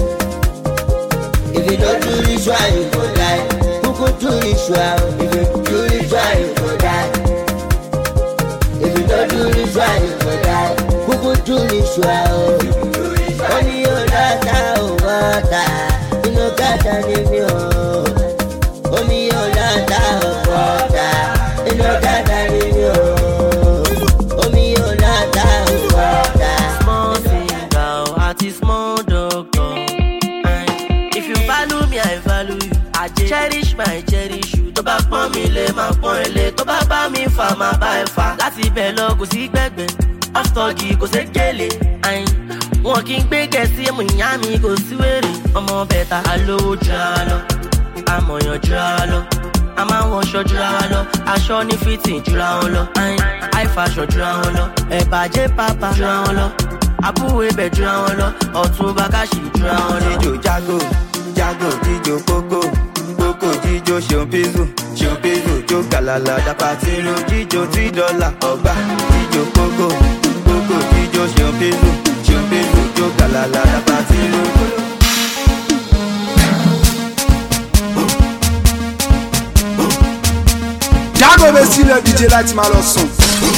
If you don't do ritual you go die. Kúkú do ritual o, if you do ritual you go die. If you don't do ritual you go die. Kúkú do ritual o. Omi yóò lọ́ta ò wọ́ta, inú gàdá ni mi ò. Omi yóò lọ́ta ò wọ́ta, inú gàdá ni mi ò. Omi yóò lọ́ta ò wọ́ta. Small finger àti small doctor. If you value me, I value you. I cherish my cherish you. Tó bá pọ́n mi lé, máa pọ́n ẹ lé. Tó bá bá mi fà, máa bá ẹ fà. Láti ibẹ̀ lọ kò sí gbẹ̀gbẹ̀. Ọ́fítọ́gì kò sí gèlè. Wọn kì í gbé gẹ̀ẹ́sì mú ìyá mi kò sí wèrè. Ọmọ bẹ̀ta alówó jura lọ, amọ̀yàn jura lọ, a máa ń wọṣọ jura lọ, aṣọ ní fìtì jura wọn lọ, àìfàṣọ jura wọn lọ, ẹ̀bàjẹ́ pàpà jura wọn lọ, àbúrò ibẹ̀ jura wọn lọ, ọ̀tún bàkàṣì jura wọn lọ. Jíjó jágò, jágò jíjó kókó, kókó jíjó ṣòpézù, ṣòpézù jó gàlàlà dàpàtìrù, jíjó tí dọ́là ọgbà, jíjó kókó, kókó jíjó ṣòpézù. Yo galala la patilo. Jago be si le D J láti máa lọ sùn.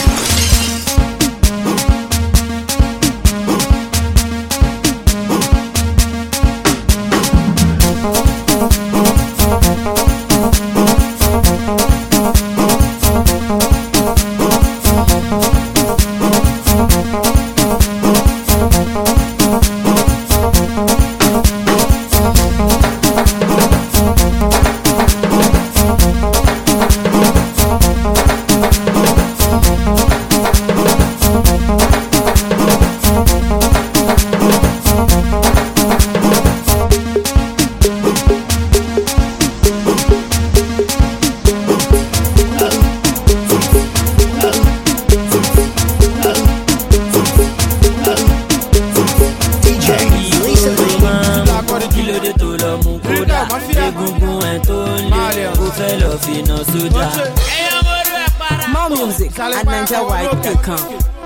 More music at Niger White dot com.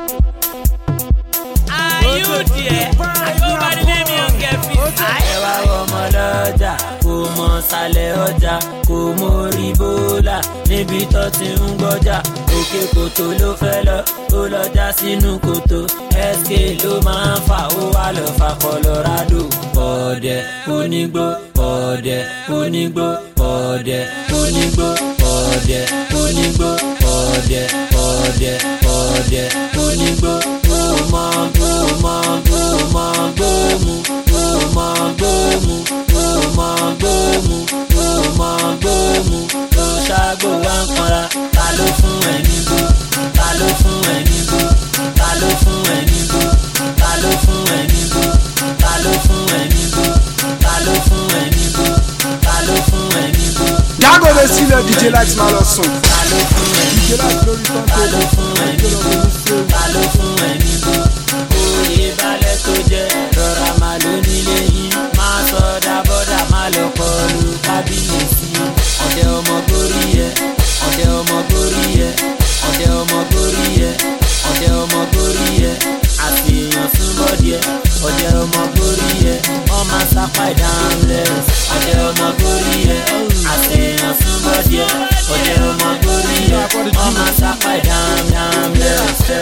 Are you there? I go by the name of Kevin. Ẹ wá ọmọ lọ́jà, kò mọ sálẹ̀ ọjà, kò mọ orí bólà, níbi tó ti ń gbọ́jà, òkè kòtò ló fẹ́ lọ, ó lọ já sínú kòtò, S K ló máa ń fà, ó wá lọ fà Colorado. Ọ̀dẹ̀ onígbó, ọ̀dẹ̀ onígbó, ọ̀dẹ̀ onígbó, ọ̀dẹ̀ onígbó, ọ̀dẹ̀ ọ̀dẹ̀ ọ̀dẹ̀ onígbó. Ó mọ ó mọ ó mọ gbóòmù, ó mọ gbóòmù, ó mọ gbóòmù, ó mọ gbóòmù. Ó ṣàgbó wá ń kanra, ta ló fún ẹ nígbó, ta ló fún ẹ nígbó, ta ló fún ẹ nígbó, ta ló fún ẹ nígbó, ta ló fún ẹ nígbó, ta ló fún ẹ nígbó, ta ló fún ẹ nígbó. Jago be si le D J láti máa lọ sùn. Ta ló fún ẹ nígbó, ta ló fún ẹ nígbó, ta ló fún ẹ nígbó. Oyè balẹ̀ tó jẹ́ rọra máa ló nílé yìí, máa sọ dábọ́dà máa lọ kọlu kábíyèsí. Ọ̀dẹ̀ ọmọ gorí yẹ, ọ̀dẹ̀ ọmọ gorí yẹ, ọ̀dẹ̀ ọmọ gorí yẹ, ọ̀dẹ̀ ọmọ gorí yẹ, àti èèyàn súnmọ́ díẹ̀. Ọ̀dẹ̀ ọmọ gorí yẹ, ọmọ sápá ìdáhùnlẹ̀. Ọ̀dẹ̀ ọmọ gorí yẹ, àti èèyàn súnmọ́ díẹ̀. Ọ̀dẹ̀ ọmọ gorí yẹ, ọmọ sápá ìdáhùnlẹ̀.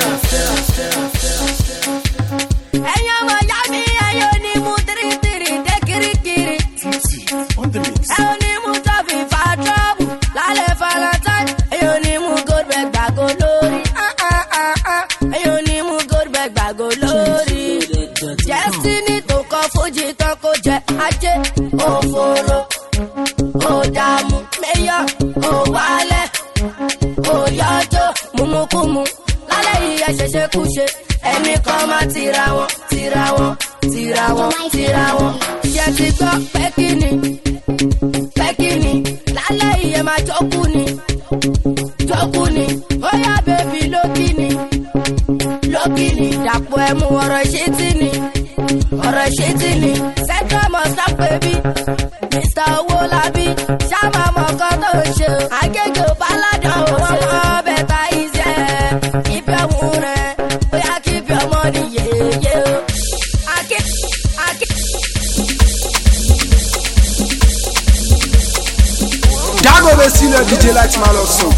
Ẹ̀yin ọmọ ìyá mi, ẹ̀yin ò ní mú tìrìtìrì dé kirikiri. Ẹ ò ní mú tọ́fì fa trọ́bù lálẹ́ Valentine. Ẹ̀yin ò ní mú gold bag gbàgò lórí. Ẹ̀yin ò ní mú gold bag gbàgò lórí. Destiny tó kọ fújì tán kó jẹ ajé òfòrò. Ó dààmú mẹ́yọ̀, ó wálẹ̀, ó yọjọ́ mumukumu. Lálẹ́ yìí ẹ ṣẹ̀ṣẹ̀ kú ṣe. Ẹ̀mí kan máa tira wọn, tira wọn, tira wọn tira wọn. Ṣé ti gbọ́ pẹ́kínì pẹ́kínì lálẹ́ iye máa jókù ni jókù ni ó yá bèbí lókìní lókìní dàpọ̀ ẹ̀mú ọ̀rọ̀ ìṣítí ni ọ̀rọ̀ ìṣítí ni central mosque baby Mister Owólabí ṣáàmà mọ̀kọ́ tó ń ṣe àgègè báládà wọn mọ bẹ́tà iṣẹ́ ìfẹ́ wù rẹ̀ bóyá kí fi ọmọ nìyẹyẹ o. Jago bẹ sílẹ̀ D J Light máa lọ sùn.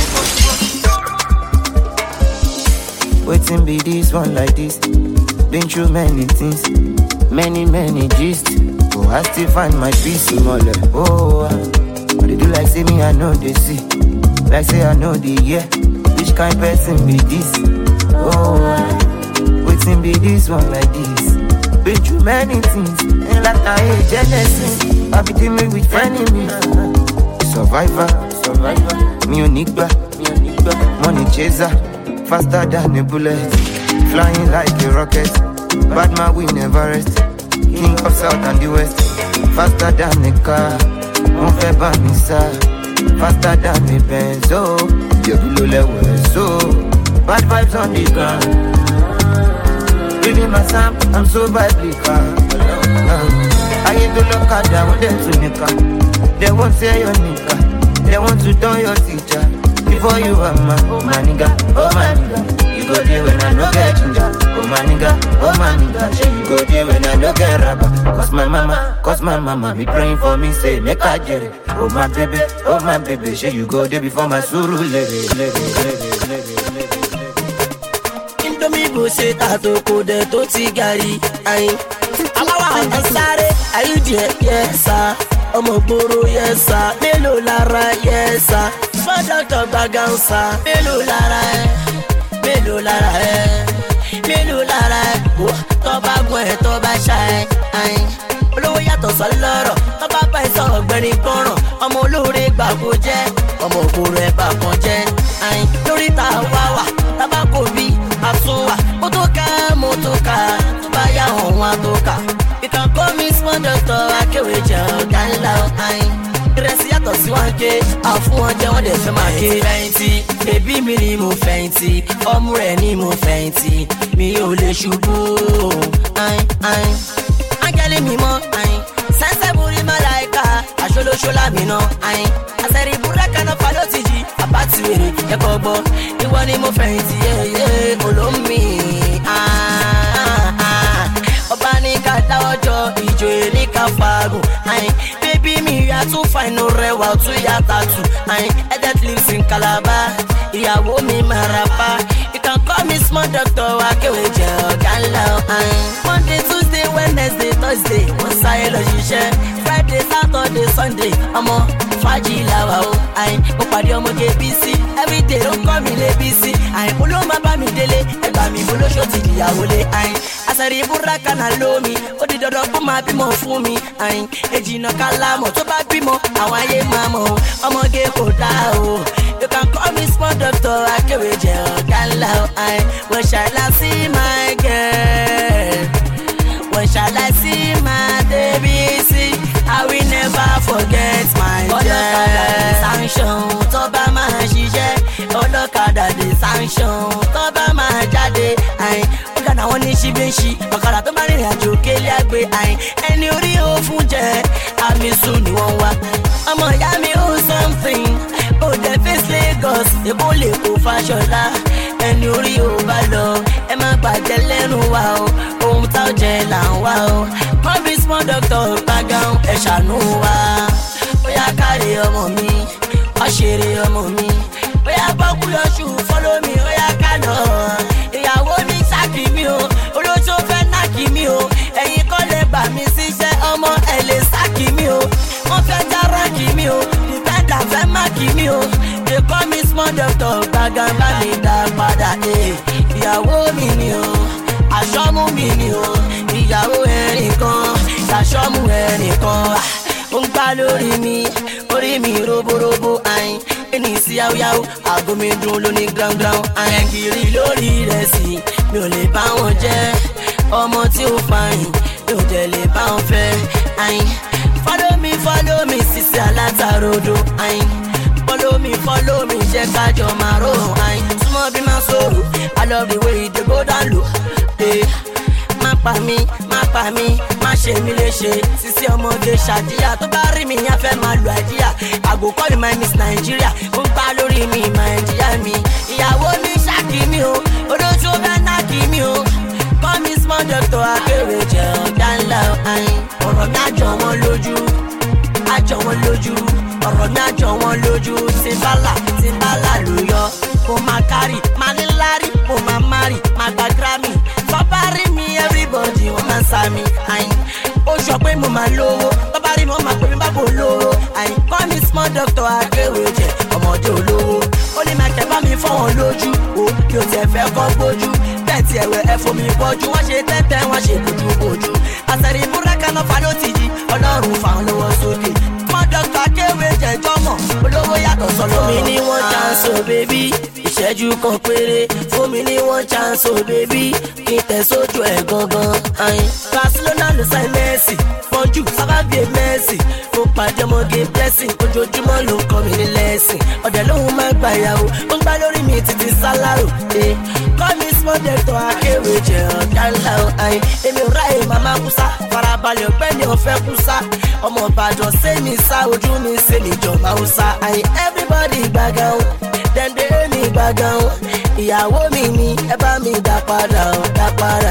Waiting be this one like this. Been through many things, many, many gist. Oh, I still find my peace, mother. Oh, uh, but they do like say me, I know they see. Like say I know the yeah. Which kind person be this? Oh, uh, waiting be this one like this. Been through many things, and like I hate Genesis. I be dealing with enemies. Survivor, survivor. Me Onigba, me Onigba. Money chaser. Faster than a bullet, flying like a rocket. Bad man we never rest. King of South and the West. Faster than a car, move a banisa. Faster than a Benz, oh, you below level, so bad vibes on the ground. Really my Sam, I'm so biblical. I hate to look at them, want them to nika. They won't say your nika. They want to turn your teacher. Before you are my, oh my nigga, oh my nigga. You go there when I no get ginger. Oh my nigga, oh my nigga. You go there when I no get rubber. Cause my mama, cause my mama be praying for me, say make I get it. Oh my baby, oh my baby. Say you go there before my suru lady, lady, lady, lady, lady. Indomie bó ṣe tàtó kò dẹ̀ tó ti gàrí. Aláwa ẹ̀ sáré, ayúdìẹ yẹ sá. Ọmọ gbòòrò yẹ sá. Mélòó lára yẹ sá. Fọ́dọ̀tọ̀ gbàgànsá. Mélòó lára ẹ̀, mélòó lára ẹ̀, mélòó lára ẹ̀. Tọ́ba gun ẹ̀ tọ́ba ṣá ẹ̀. Olówó yàtọ̀ sọ́lọ́rọ̀. Tọ́ba bá ẹ̀ sọ̀rọ̀ gbẹ̀rin gbọ́ràn. Ọmọ olóore gbàgbó jẹ́. Ọmọ ògbòrò ẹ̀ bà kan jẹ́. Lórí ta wá wà, tábà kò bí àtúnwà. Mo tó ká, mo tó ká. Tó bá yá òun á tó ká. You can call me small doctor, akéwì jẹ́ ọ̀gá ńlá ọ̀hán. Ìrẹsì yàtọ̀ sí wọn ké, àfún wọn jẹ́ wọ́n dẹ̀ fẹ́ máa ké. Fẹ̀yìntì, bèbí mi ni mo fẹ̀yìntì, ọmú rẹ̀ ni mo fẹ̀yìntì, mi ò lè ṣubú. Ángẹ́lì mi mọ́, sẹ́nsẹ́ borí màláìka, aṣọ́lóṣọ́lá mi ná. Àṣẹ̀rí búrẹ́kà náà fa ló ti jí, àbátì wèrè ẹ̀kọ́ gbọ́. Ìwọ ni mo fẹ̀yìntì, yẹ́yẹ́ olómi. Ọba ní ká dáwọ́jọ́, ìjòyè ní ká fagùn. Bébí mi yà tún fàìnù rẹwà tún yà tàtù. Edit lives in Calabar, ìyàwó mi máa rapa. You can call me small doctor, akéwì jẹ́ ọ̀gá ńlá. Monday, Tuesday, Wednesday, Thursday, wọ́n sáyé lọ ṣiṣẹ́. Friday, Saturday, Sunday, ọmọ fàájì làwà o. Mo pàdé ọmọge bí sí, everyday ló kọ́ mi lé bí sí. Olóò máa bá mi délé, ẹgbà mi bolóṣó ti dìyàwó lé. Àṣẹ̀rí búrákà náà lómi, ó di dandan kó máa bímọ fún mi. Èjìnà kálámọ̀ tó bá bímọ, àwọn ayé máa mọ̀ o. Ọmọge kò dáa o. You can call me small doctor, akéwì jẹ́ ọ̀gá ńlá o. When shall I see my girl? When shall I see my baby? See, I will never forget my girl. Ọlọ́kadà di sanction, tó bá máa ṣiṣẹ́. Ọlọ́kadà di sanction, tó bá máa jáde. Ọ̀gá náà wọ́n ní ṣíbíṣí. Ọ̀kadà tó bá rìnrìn àjò kélé àgbé. Ẹni orí ó fún jẹ, àmì sùn ni wọ́n wá. Ọmọ ìyá mi ó something. Ó dẹ̀ face Lagos, èbó lè kó Fáṣọlá. Ẹni orí ò bá lọ, ẹ má gbàjẹ́ lẹ́nu wa o. Ohun tá ò jẹ là ń wá o. Kọ́bí small doctor gbàgán ẹ̀ ṣàánú wa. Bóyá káre ọmọ mi, ọ̀ṣẹ̀rẹ̀ ọmọ mi. Bóyá bọ́kú lọ́ṣù follow mi, bóyá ká lọ. Ìyàwó mi sákì mi o, olóṣó fẹ́ nákì mi o. Ẹ̀yin kọ́ lè bà mí síṣẹ́ ọmọ ẹ̀ lè sákì mi o. Wọ́n fẹ́ jára kì mí o, dìbẹ́ndà fẹ́ mákì mi o. They call me small doctor, gbàgán bá mi dá padà. Ìyàwó mi ni o, aṣọ́mú mi ni o. Ìyàwó ẹnìkan, aṣọ́mú ẹnìkan. Ó ń gbá lórí mi, orí mi roborobo. Ẹni sí yáwóyáwó, àgọ́ mi dùn lóní ground ground. Àyẹ̀kiri lórí rẹ̀ sí, mi ò lè bá wọn jẹ́. ọmọ tí ó fàyìn yóò dẹ̀ lè bá wọn fẹ́. Ayin, follow me, follow me, sisi alátarodo. Ayin, follow me, follow me, jẹ́ kájọ máa rò. Ayin, súnmọ́ bí máa sọ̀rọ̀, I love the way you dey go down low. Hey, má pa mí, má pa mí, má ṣe mí léṣe. Sisi ọmọge ṣàdíyà tó bá rí mi yá fẹ́ máa lu àjíyà. Àgò kọ́ ni my miss Nigeria, ó ń gbá lórí mi Nàìjíríà mi. Ìyàwó mi ṣáàkì mi o, olójú bẹ́ẹ̀ náà kì mí o. Call me small doctor akéwì jẹ́ ọ̀gá ńlá ayin. Ọ̀rọ̀ mi àjọ wọn lójú, àjọ wọn lójú. Ọ̀rọ̀ mi àjọ wọn lójú. Tìǹbàlà tìǹbàlà ló yọ. Mo máa kárì, máa ní lárí, mo máa márì, máa gba Grammy. Bọ́bá rí mi everybody wọ́n máa ń sá mi ayin. Ó sọ pé mo máa lówó, bọ́bá rí mi wọ́n máa pè mí bábò lówó ayin. Call me small doctor akéwì jẹ́ ọmọdé olówó. Ó ní máa kẹ́ bá mi fọ́ wọn lójú, o yóò tẹ̀ fẹ́ kọ́ gbójú. Tẹ́tí ẹ̀wẹ̀ ẹ̀fọ́ mi bọ́jú, wọ́n ṣe tẹ́tẹ́ wọ́n ṣe lójú ojú. Àṣẹ̀rí búrẹ́kà náà fa ló ti di ọlọ́run fa wọn lọ́wọ́ sókè. Mọ́ dọ́kítà akéwì jẹ̀jọ́ mọ̀, olówó yàtọ̀ sọ́lọ́. Fún mi ní one chance o bébí, ìṣẹ́jú kan péré. Fún mi ní one chance o bébí, kí n tẹ̀ sójú ẹ̀ gangan. Ayin, Barcelona ló sáì Messi, fọ́njú sábàbí Messi. Mo pàdé ọmọge blessing, ojoojúmọ́ ló ń kọ́ mi ní lẹ́sìn. Ọ̀dẹ̀ lóhun máa gbà ìyàwó, ó ń gbá lórí mi títí sálárò. Call me small doctor akéwì jẹ́ ọ̀gá ńlá o ayin. Èmi ò ráyè màmá kúsá, farabalẹ̀ ọ̀gbẹ́ni ọ̀fẹ́ kúsá. Ọmọ Ìbàdàn sé mi sá, ojú mi sé mi jọ máa ń sá. Ayin, everybody gbàgán o, dẹ́ndé mi gbàgán o. Ìyàwó mi ni ẹ bá mi dá padà o, dá padà.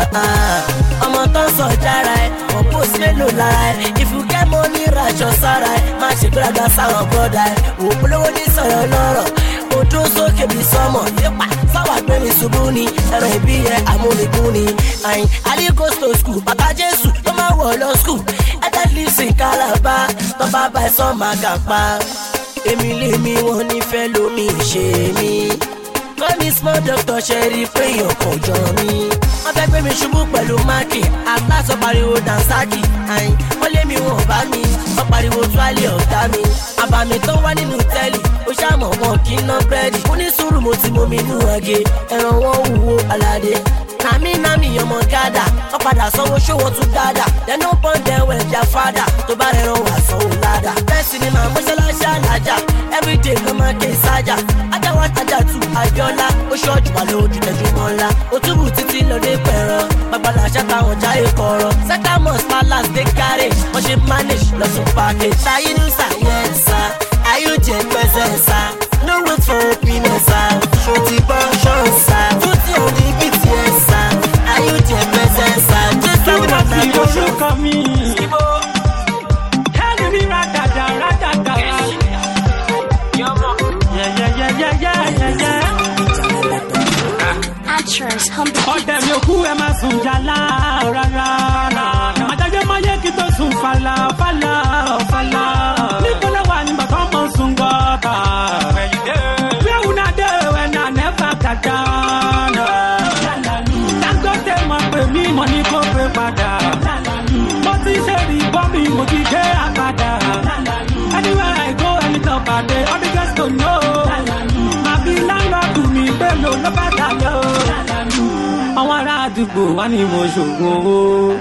Ọmọ tó ń sọ jára ẹ, ọ̀pọ̀ sí mélòó lára ẹ. If you get money raṣọ sára ẹ, má ṣe gbéraga sáwọn bọ́dà ẹ. Òpolówó ní sọ̀rọ̀ lọ́rọ̀, ojú sókè bí sọmọ. Yípa sáwà gbé mi ṣubú ni, ẹ̀rọ ìbí yẹ amúnigun ni. Ayin, Ali goes to school, bàbá Jésù ló máa wọ̀ lọ school. Ẹ̀dá lives in Calabar, tó bá bá ẹ sọ máa gà pa. Èmi lè mi wọn nífẹ̀ẹ́ lómi ṣe mí. Call me small doctor ṣẹ́rí pé èèyàn kò jọ mí. Wọ́n fẹ́ gbé mi ṣubú pẹ̀lú máàkì, àtàṣọ pariwo dansaki. Ayin, wọ́n lé mi wọ́n bá mi, wọ́n pariwo tuwálé ọ̀tá mi. Àbàmì tó wá nínú tẹ́lì, ó ṣàmọ̀ wọn kì í ná búrẹ́dì. Mo ní sùúrù mo ti mọ mi nú ẹ̀gẹ́, ẹran wọn wúwo aládé. Nàmí nàmí ọmọ gádà, wọ́n padà sanwó ṣòwò tún dáadáa. Lẹ́nu pọ́n dẹ̀wẹ̀ ẹ̀já fádà, tó bá rẹ̀ rán wà sanwó ládà. Bẹ́ẹ̀ sì ni màá mọ́ṣáláṣí àlájà, everyday ló máa ké sájà. Ajáwá tajà tu Abíọ́lá, ó ṣọ́ọ̀jù wà lójú tẹ̀júmọ́ ńlá. Òtúbù títí lọ́dẹ pẹ̀rọ, babalà ṣàtàwọn jáde kọ̀rọ̀. Sẹ́tàmọ̀s palace dé kárẹ̀, wọ́n ṣe manage lọ́sùn package. Ṣayínú sàyẹ́nsà, ayújẹ pẹ́sẹ̀ sá. No wait for opinion sá, ṣo ti gbọ́ ṣọ́ọ̀sà. Fúti òní bí tiẹ̀ sá, ayújẹ pẹ́sẹ̀ sá. Jésù náà náà tó ṣó. Ẹni mi rádàdà rádàdà. Ọ̀dẹ̀ mi ò kú ẹ máa sùn jàlá rárá. Àjàjẹ́ máa yẹ kí tó sùn fàlà fàlà fàlà. Níbo ló wà nígbà tó mọ̀ sùn gọ́ta? Where una dey when I never got down? Dangote mọ̀ pé mi mọ̀ ní kó pé padà. Mo ti ṣe rí bọ́mì mo ti dé àpàdà. Anywhere I go, anytime I dey, all the girls don't know. Màá bí láńlọ́ọ̀dù mi pé lò ló bá dà yọ. Àwọn ará àdúgbò wá ní mo ṣògùn owó.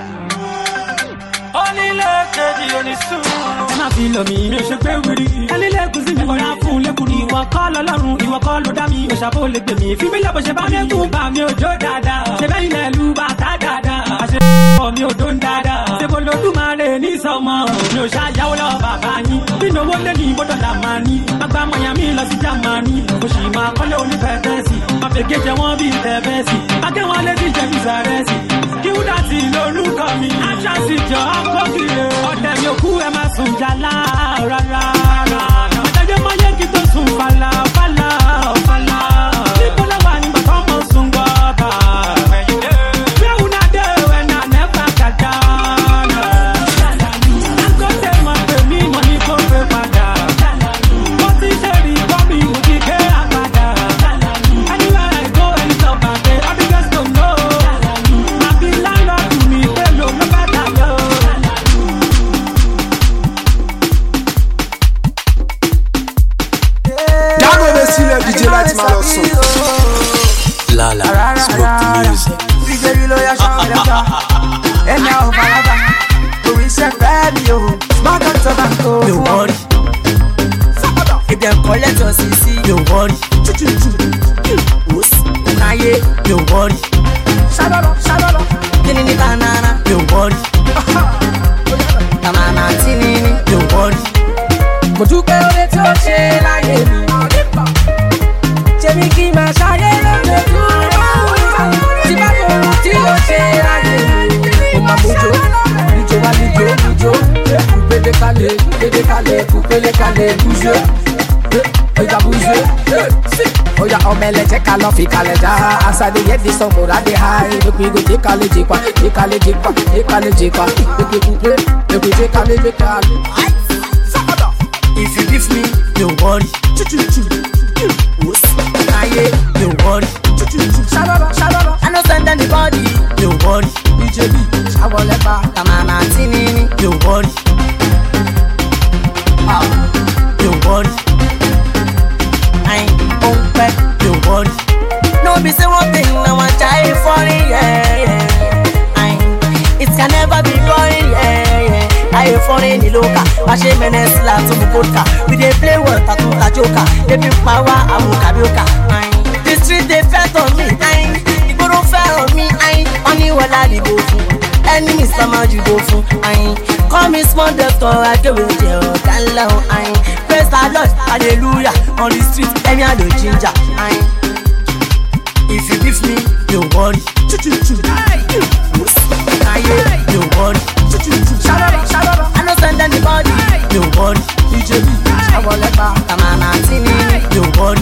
Onílé kejì oníṣù. Ẹ má fi lọ mi, mi ò ṣe pé wíri. Ẹnílé kùsì mi kọ̀ọ̀rọ̀ fún lẹ́kùnrin. Ìwọ kọ́ lọ́lọ́run, ìwọ kọ́ ló dá mi. Òṣàbò lè gbè mí. Fi mí lọ bó ṣe bá mi kún bá mi òjò dáadáa. Ṣé bẹ́ẹ̀ ilẹ̀ lu bàtà dáadáa? Àṣẹ ọ̀ mi ò dún dáadáa. Ṣé mo lòdù máa rè ní sọmọ? Mi ò ṣàyàwó lọ bàbá yín. Nínú owó lé ní ìbọ̀dọ̀ là máa ní. Àgbà Miami lọ sí Jámánì. Mo sì máa kọ́lé onífẹ̀ẹ́ fẹ́ẹ̀sì. Má fèké jẹ wọ́n bí tẹ̀fẹ́sì. Akẹ́wọ̀n lé ti jẹ bí sàrẹ́sì. Kíwúdàtì lórúkọ mi. Àṣàṣì jọ àkọ́kìlẹ̀. Ọ̀dẹ̀ mi ò kú ẹ máa sùn jàlá rárá. Àjàjẹ́ máa yẹ kí tó sùn fàlà fàlà fàlà. Níbo ló wà nígbà tó mọ̀ sùn gọ́ta? Where una dey when I never got down? Dangote mọ̀ pé mi mọ̀ ní kó pé padà. Mo ti ṣe rí bọ́mì mo ti dé àpàdà. Anywhere I go, anytime I dey, all the girls don't know. Màá bí láńlọ́ọ̀dù mi pé lò ló bá dà yọ. Dágbé bẹ sílẹ̀ D J láti máa lọ sùn. Lala, smoke the music. D J Reloya Sean ẹ̀dọ́ta ẹ̀mí àwọn faraba òwe iṣẹ́ fẹ́ mi o small dog tobacco. mi ò wọ́ọ̀rì if dem collect your sisi mi ò wọ́ọ̀rì náyé mi ò wọ́ọ̀rì ṣàlọ́lọ́ ṣàlọ́lọ́ kíni ní banana mi ò wọ́ọ̀rì banana tí ní ní mi ò wọ́ọ̀rì. mo dúpẹ́ oore tí ó ṣe láyé mi ṣebí kí n máa ṣayé lóde dúró tí bá tó tí ó ṣe láyé mi mo máa bójó níjó wá níjó níjó kúpélé kalẹ̀ kúpélé kalẹ̀ kúpélé kalẹ̀ búzé oya búzé oya ọmọ ẹlẹ́jẹ̀ ká lọ fi kalẹ̀ já asade yẹ di sọ mọ̀ra de ha ekpe go jẹ kalẹ̀ jẹ pa jẹ kalẹ̀ jẹ pa jẹ kalẹ̀ jẹ pa ekpe kúpé ekpe jẹ kalẹ̀ jẹ kalẹ̀. if you give me you worry. Aye, you worry. Shalala, shalala. I no send anybody. You worry. B J B, I want let back. Tamana tinini. You worry. Ah, you worry. I don't pay. You worry. No be say one thing, I want try for it, yeah, yeah. I, it can never be boring, yeah, yeah. I for any loca, I say menace la to mukoka. We dey play what tatu ta joka. They be power, I'm kabioka. The street they felt on me, aye. The go don't fair on me, aye. Only what I go for. Enemies come out you go for, aye. Call me small doctor, I go with you, can low, aye. Praise the Lord, hallelujah. On the street, any other ginger, aye. If you give me, you worry. Aye, you worry. Shalala, shalala. I no send anybody. You worry. B J B, I want let back. Tamana tinini. You worry.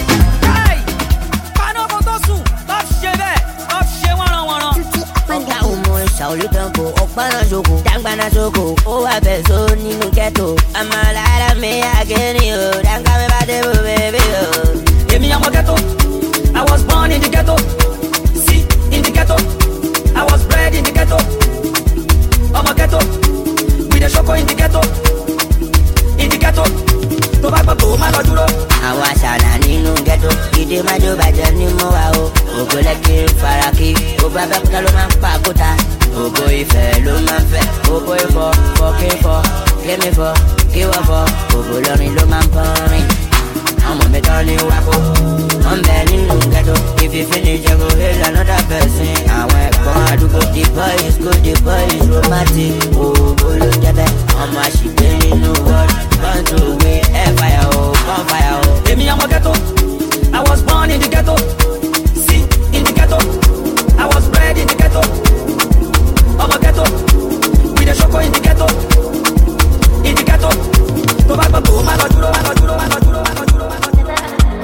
Olùdókò ọ̀pọ̀nà ṣoko dáńgbàna ṣoko ó wà bẹ̀ so nínú ghetto àmọ́ lára mi àgẹ́rì o dáńgbà mi bá débò bèbè o. èmi ọmọ ghetto I was born in the ghetto see in the ghetto I was bred in the ghetto ọmọ ghetto we dey ṣoko in the ghetto in the ghetto tó bá gbọ́ kó má lọ dúró. àwọn àṣàlà nínú ghetto ìdè májò bàjẹ́ ní mọ́ wa o ògo lẹ́kì ń fara kí ó bá bẹ́ẹ̀ kúta ló máa ń pa àkúta. Ògo ìfẹ́ ló máa ń fẹ́, ògo ìfọ̀, fọ́ kí n fọ́, kí mi fọ́, kí wọ́n fọ́, ògo lọ́rin ló máa ń pọ́nrin. Ọmọ mi tán ní wákò, wọ́n bẹ nínú ghetto, if you finish you go hail another person. Àwọn ẹ̀kọ́ àdúgbò, the boy is good, the boy is romantic, ògo ló jẹ́ bẹ́ẹ̀. Ọmọ àṣìgbé nínú world, born to win, air fire o, born fire o. Èmi ọmọ ghetto, I was born in the ghetto, see in the ghetto, I was bred in the ghetto. Ọmọ ghetto, we dey ṣoko in the ghetto, in the ghetto. Tó bá gbọ́ kó má lọ dúró, má lọ dúró, má lọ dúró, má lọ dúró, má lọ dúró.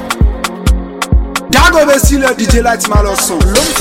Dago bẹ sílẹ̀ D J láti máa lọ sùn.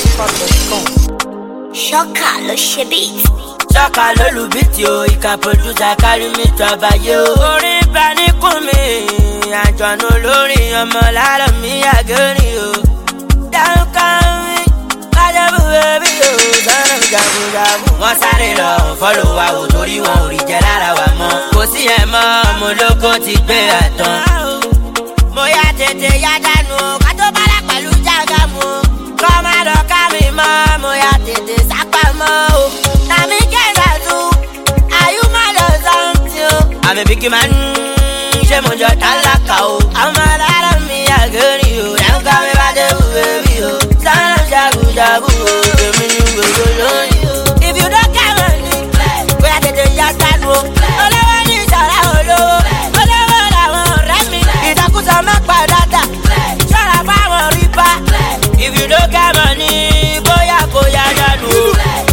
Ṣọ́kà ló ṣe bíìtì. Ṣọ́kà ló lu bíìtì o, ìka pòdúsà kárí mi tó àbáyé o. Orí bá ní kún mi, àjọ̀nù lórí ọmọ láàárọ̀ mi àgẹ́rì o. Dáhùn ká mi, kájọ́bù bẹ́bí o. Wọ́n sáré lọ fọ́lọ̀ wa ò torí wọn ò rí jẹ lára wa mọ́. Kò sí ẹ̀ mọ́ ọmọ ológo ti gbé àtàn. Mo yá tètè yá dànù ká tó bára pẹ̀lú jágàmù. Kọ́ má lọ ká mi mọ́, mo yá tètè sápá mọ́ o. Nàmí kẹ́sà tún, àyù má lọ sọ́ǹtì o. Àmì bíkí máa ń ṣe mo jọ tálákà o. Àwọn alára mi àgẹ́rì o. Dáńgá mi bá dé bù bébí o. Sọ́nà ṣàgùdàgù o. Èmi ni gbogbo lóyún. If you don't get money, bóyá tètè yá dánú o. Olówó ní ìṣọ̀rá olówó. Olówó làwọn ọ̀rẹ́ mi. Ìdàkúsọ má padà dà. Ṣọ́ra fáwọn rí bá. If you don't get money, bóyá kò yá dánú o.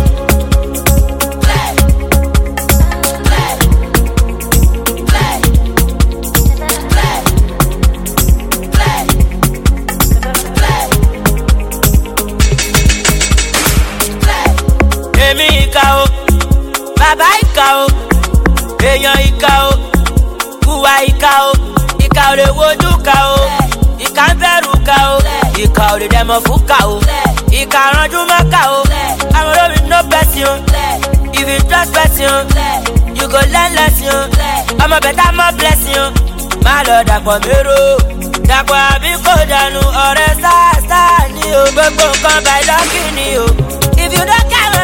Èmi ìka o, bàbá ìka o, èèyàn ìka o, kùwà ìka o, ìka ò lè wojú ka o, ìka ń bẹ̀rù ka o, ìka ò lè dẹ̀mọ̀ fún ka o, ìka ránjú mọ́ ka o, àwọn olórí no person o, if you trust person o, you go learn lesson o, ọmọ bẹ̀tà mọ́ blessing o, má lọ dàpọ̀ mérò, dàpọ̀ àbí kò dànù ọ̀rẹ́ sáà sáà ni o, gbogbo nǹkan by lucky ni o, if you don't care.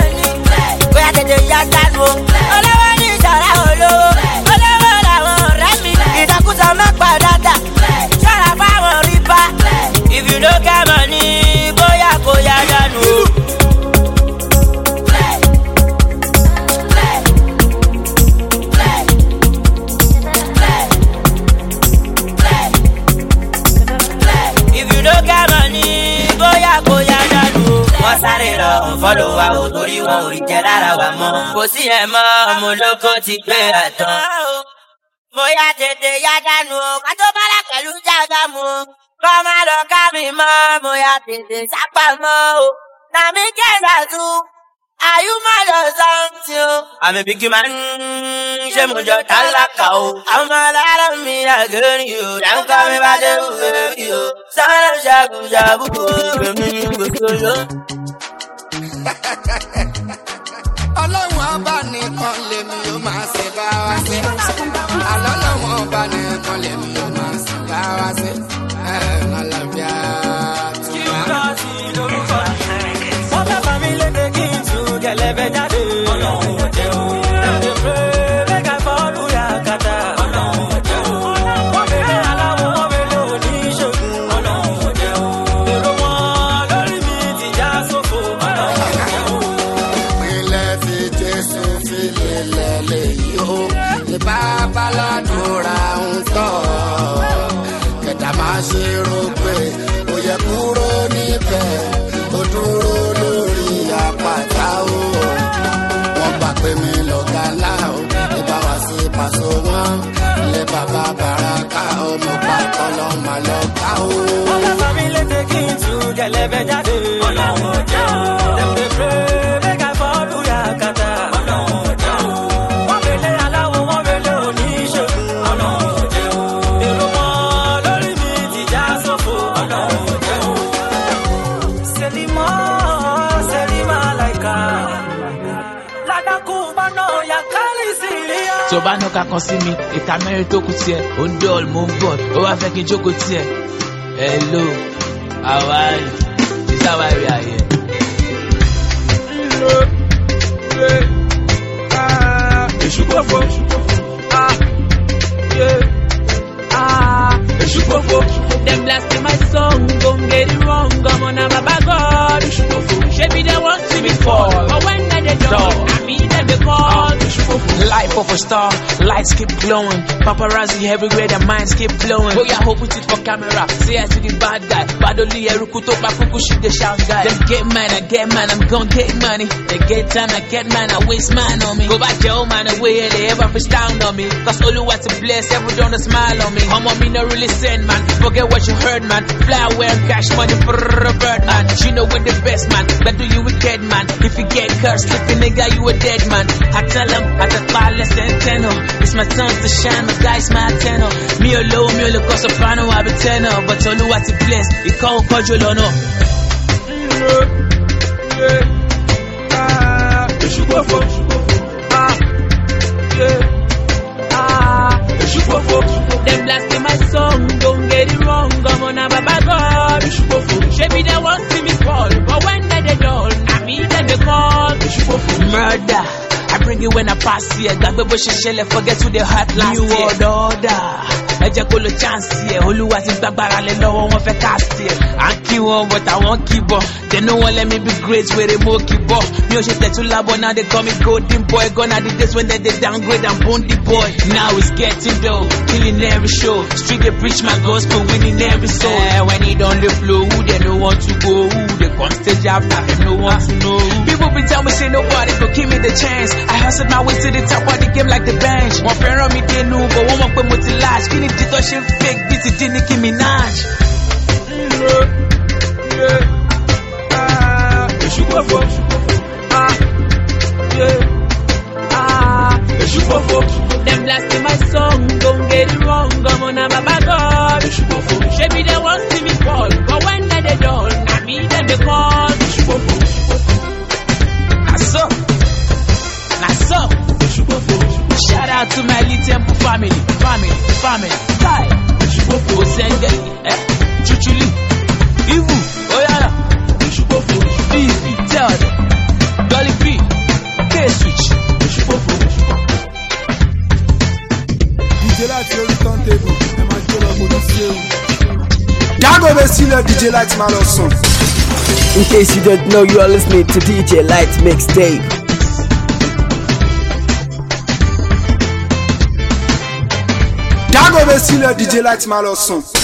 yá dánú o. Olówó ní ìṣọ̀rá olówó, olówó làwọn ọ̀rẹ́ mi. Ìdàkúsọ má padà dà, ṣọ́ra fáwọn rípa. If you no get money, bóyá kò yá dánú o. Wọ́n sáré lọ fọ́lọ̀ wa ò torí wọn ò rí jẹ lára wa mọ́. Kò sí ẹ̀ mọ́ ọmọ olóko ti gbé ẹ̀tàn. Mo yá tètè yá dànù o, ká tó bá lá pẹ̀lú jágá mu o. Kọ́ má lọ ká mi mọ́, mo yá tètè sápá mọ́ o. Nàmí kẹ́sà tún, àyù má lọ sọ́ǹtì o. Àmì bíkí máa ń ṣe mo jọ tálákà o. Àwọn alára mi àgẹ́rì o, dáńkọ́ mi bá dé òwe rí o. Sọ́nà ṣàkùṣàkù o, èmi ní gbogbo lọ. Ọlọ́run ọba nìkan lèmi yóò máa ṣe bá wa ṣe. Àlọ́ lọ́wọ́ ọba nìkan lèmi yóò máa ṣe bá wa ṣe. Àlàáfíà tí wà. Wọ́n fẹ́ fà mí lédè kí n tún gẹ̀lẹ́bẹ̀ jáde. Ọlọ́run ò jẹ́ o. Ẹ̀ẹ́dẹ̀ pé mẹ́ka fọ́ọ̀lù yà kàtà. Ọlọ́run ò jẹ́ o. Wọ́n bèèrè aláwọ̀ wọ́n bèèrè oníṣègùn. Ọlọ́run ò jẹ́ o. Èrò wọn lórí mi ti já sófo. Ọlọ́run ò jẹ́ o. Ìpínlẹ̀ fi Jésù fi lélẹ̀ léyìí o. Ní bàbáládùúrà ń tọ̀. Kẹ̀dá máa ṣe rò pé ó yẹ kúrò níbẹ̀. Ó dúró lórí àpáta o. Wọ́n gbà pé mi lọ̀gá ńlá o. Ní bá wá sí pàṣẹ wọn. Ilé bàbá Bàrákà o. Mo pa kọ́lọ́ máa lọ ká o. Wọ́n fẹ́ fà mí lédè kí n tún gẹ̀lẹ́bẹ̀ jáde. Ọlọ́run ò jẹ́ o. Ẹ̀ẹ́dẹ̀ pé mẹ́ka fọ́ọ̀lù yà kàtà. Ọlọ́run ò jẹ́ o. Wọ́n bèèrè aláwọ̀ wọ́n bèèrè oníṣègùn. Ọlọ́run ò jẹ́ o. Èrò wọn lórí mi ti já sófo. Ọlọ́run ò jẹ́ o. Selima, Selima laika. Ladaku bano ya kali siria. Tó bá náà kankan sí mi, ìka mẹ́rin tó kù tiẹ̀, ó ń dọ́ọ̀lù mò ń bọ̀, ó wá fẹ́ kí n jókòó tiẹ̀. Hello, how are you? This is how I react here. Èṣù gbogbo. Ah, yeah. Ah, èṣù gbogbo. Them blasting my song, don't get it wrong, I'm on a baba God. Maybe they want to be fall, but when they don't, I mean them they call. Life of a star, lights keep glowing. Paparazzi everywhere, their minds keep blowing. Boy, I hope we it for camera. Say I to the bad guy. Badoli Erukuto Bakuku shoot the shout guy. Them get man, I get man, I'm gon' get money. They get time, I get man, I waste man on me. Go back your man away, they ever fish down on me. Cause all you want to bless, every don't smile on me. Come on, me no really send man. Forget what you heard, man. Fly away and cash money for a bird, man. You know we're the best, man. But do you wicked, man? If you get cursed, look a nigga, you a dead man. I tell him, I just far less than ten. It's my chance to shine, my guys, my tenor. Me alone, me alone, cause soprano, I be tenor. But all you want to bless, you can't control or no. Èṣù gbogbo. Ah, yeah. Ah, èṣù gbogbo. Them blasting my song, don't get it wrong, I'm on a baba God. Maybe they want to me fall, but when they don't, I mean them they call. Murder, I bring it when I pass here. Gbàgbé bó ṣe ṣẹlẹ̀, forget who they hurt last year. New world order, ẹ jẹ́ kó lo chance here. Olúwa ti gbàgbára lé lọ́wọ́ wọn fẹ́ cast here. À ń kí wọn, but àwọn kì í bọ̀. They no one let me be great, wèrè mo kì í bọ̀. Mi ò ṣe tẹ̀tú lábọ̀, now they call me golden boy. Gone are the days when they, they downgrade and bone the boy. Now it's getting dough, killing every show. Street they preach my gospel, winning every soul. Yeah, when he on the flow, who they no want to go? Who they come stage after, they no want to know. People be tell me say nobody go give me the chance. I hustled my way to the top of the game like the bench. One friend on me they know, but one more put me to large. Can it just shit fake beats it didn't give me Minaj. Èṣù gbogbo. Ah, yeah. Ah, èṣù gbogbo. Them blasting my song, don't get it wrong, I'm on a baba God. Maybe they want to me fall, but when they don't, I mean them they call. That's up, that's up. Shout out to my little temple family, family, family. Kai, Osenge, eh, Chuchuli, Ivu, Oyala, Easy, tell them, Dolly P, K-Switch. Dagobe sílẹ̀ D J Light máa lọ sùn. In case you don't know, you are listening to D J Light Mixtape. Dagobe sílẹ̀ D J Light máa lọ sùn.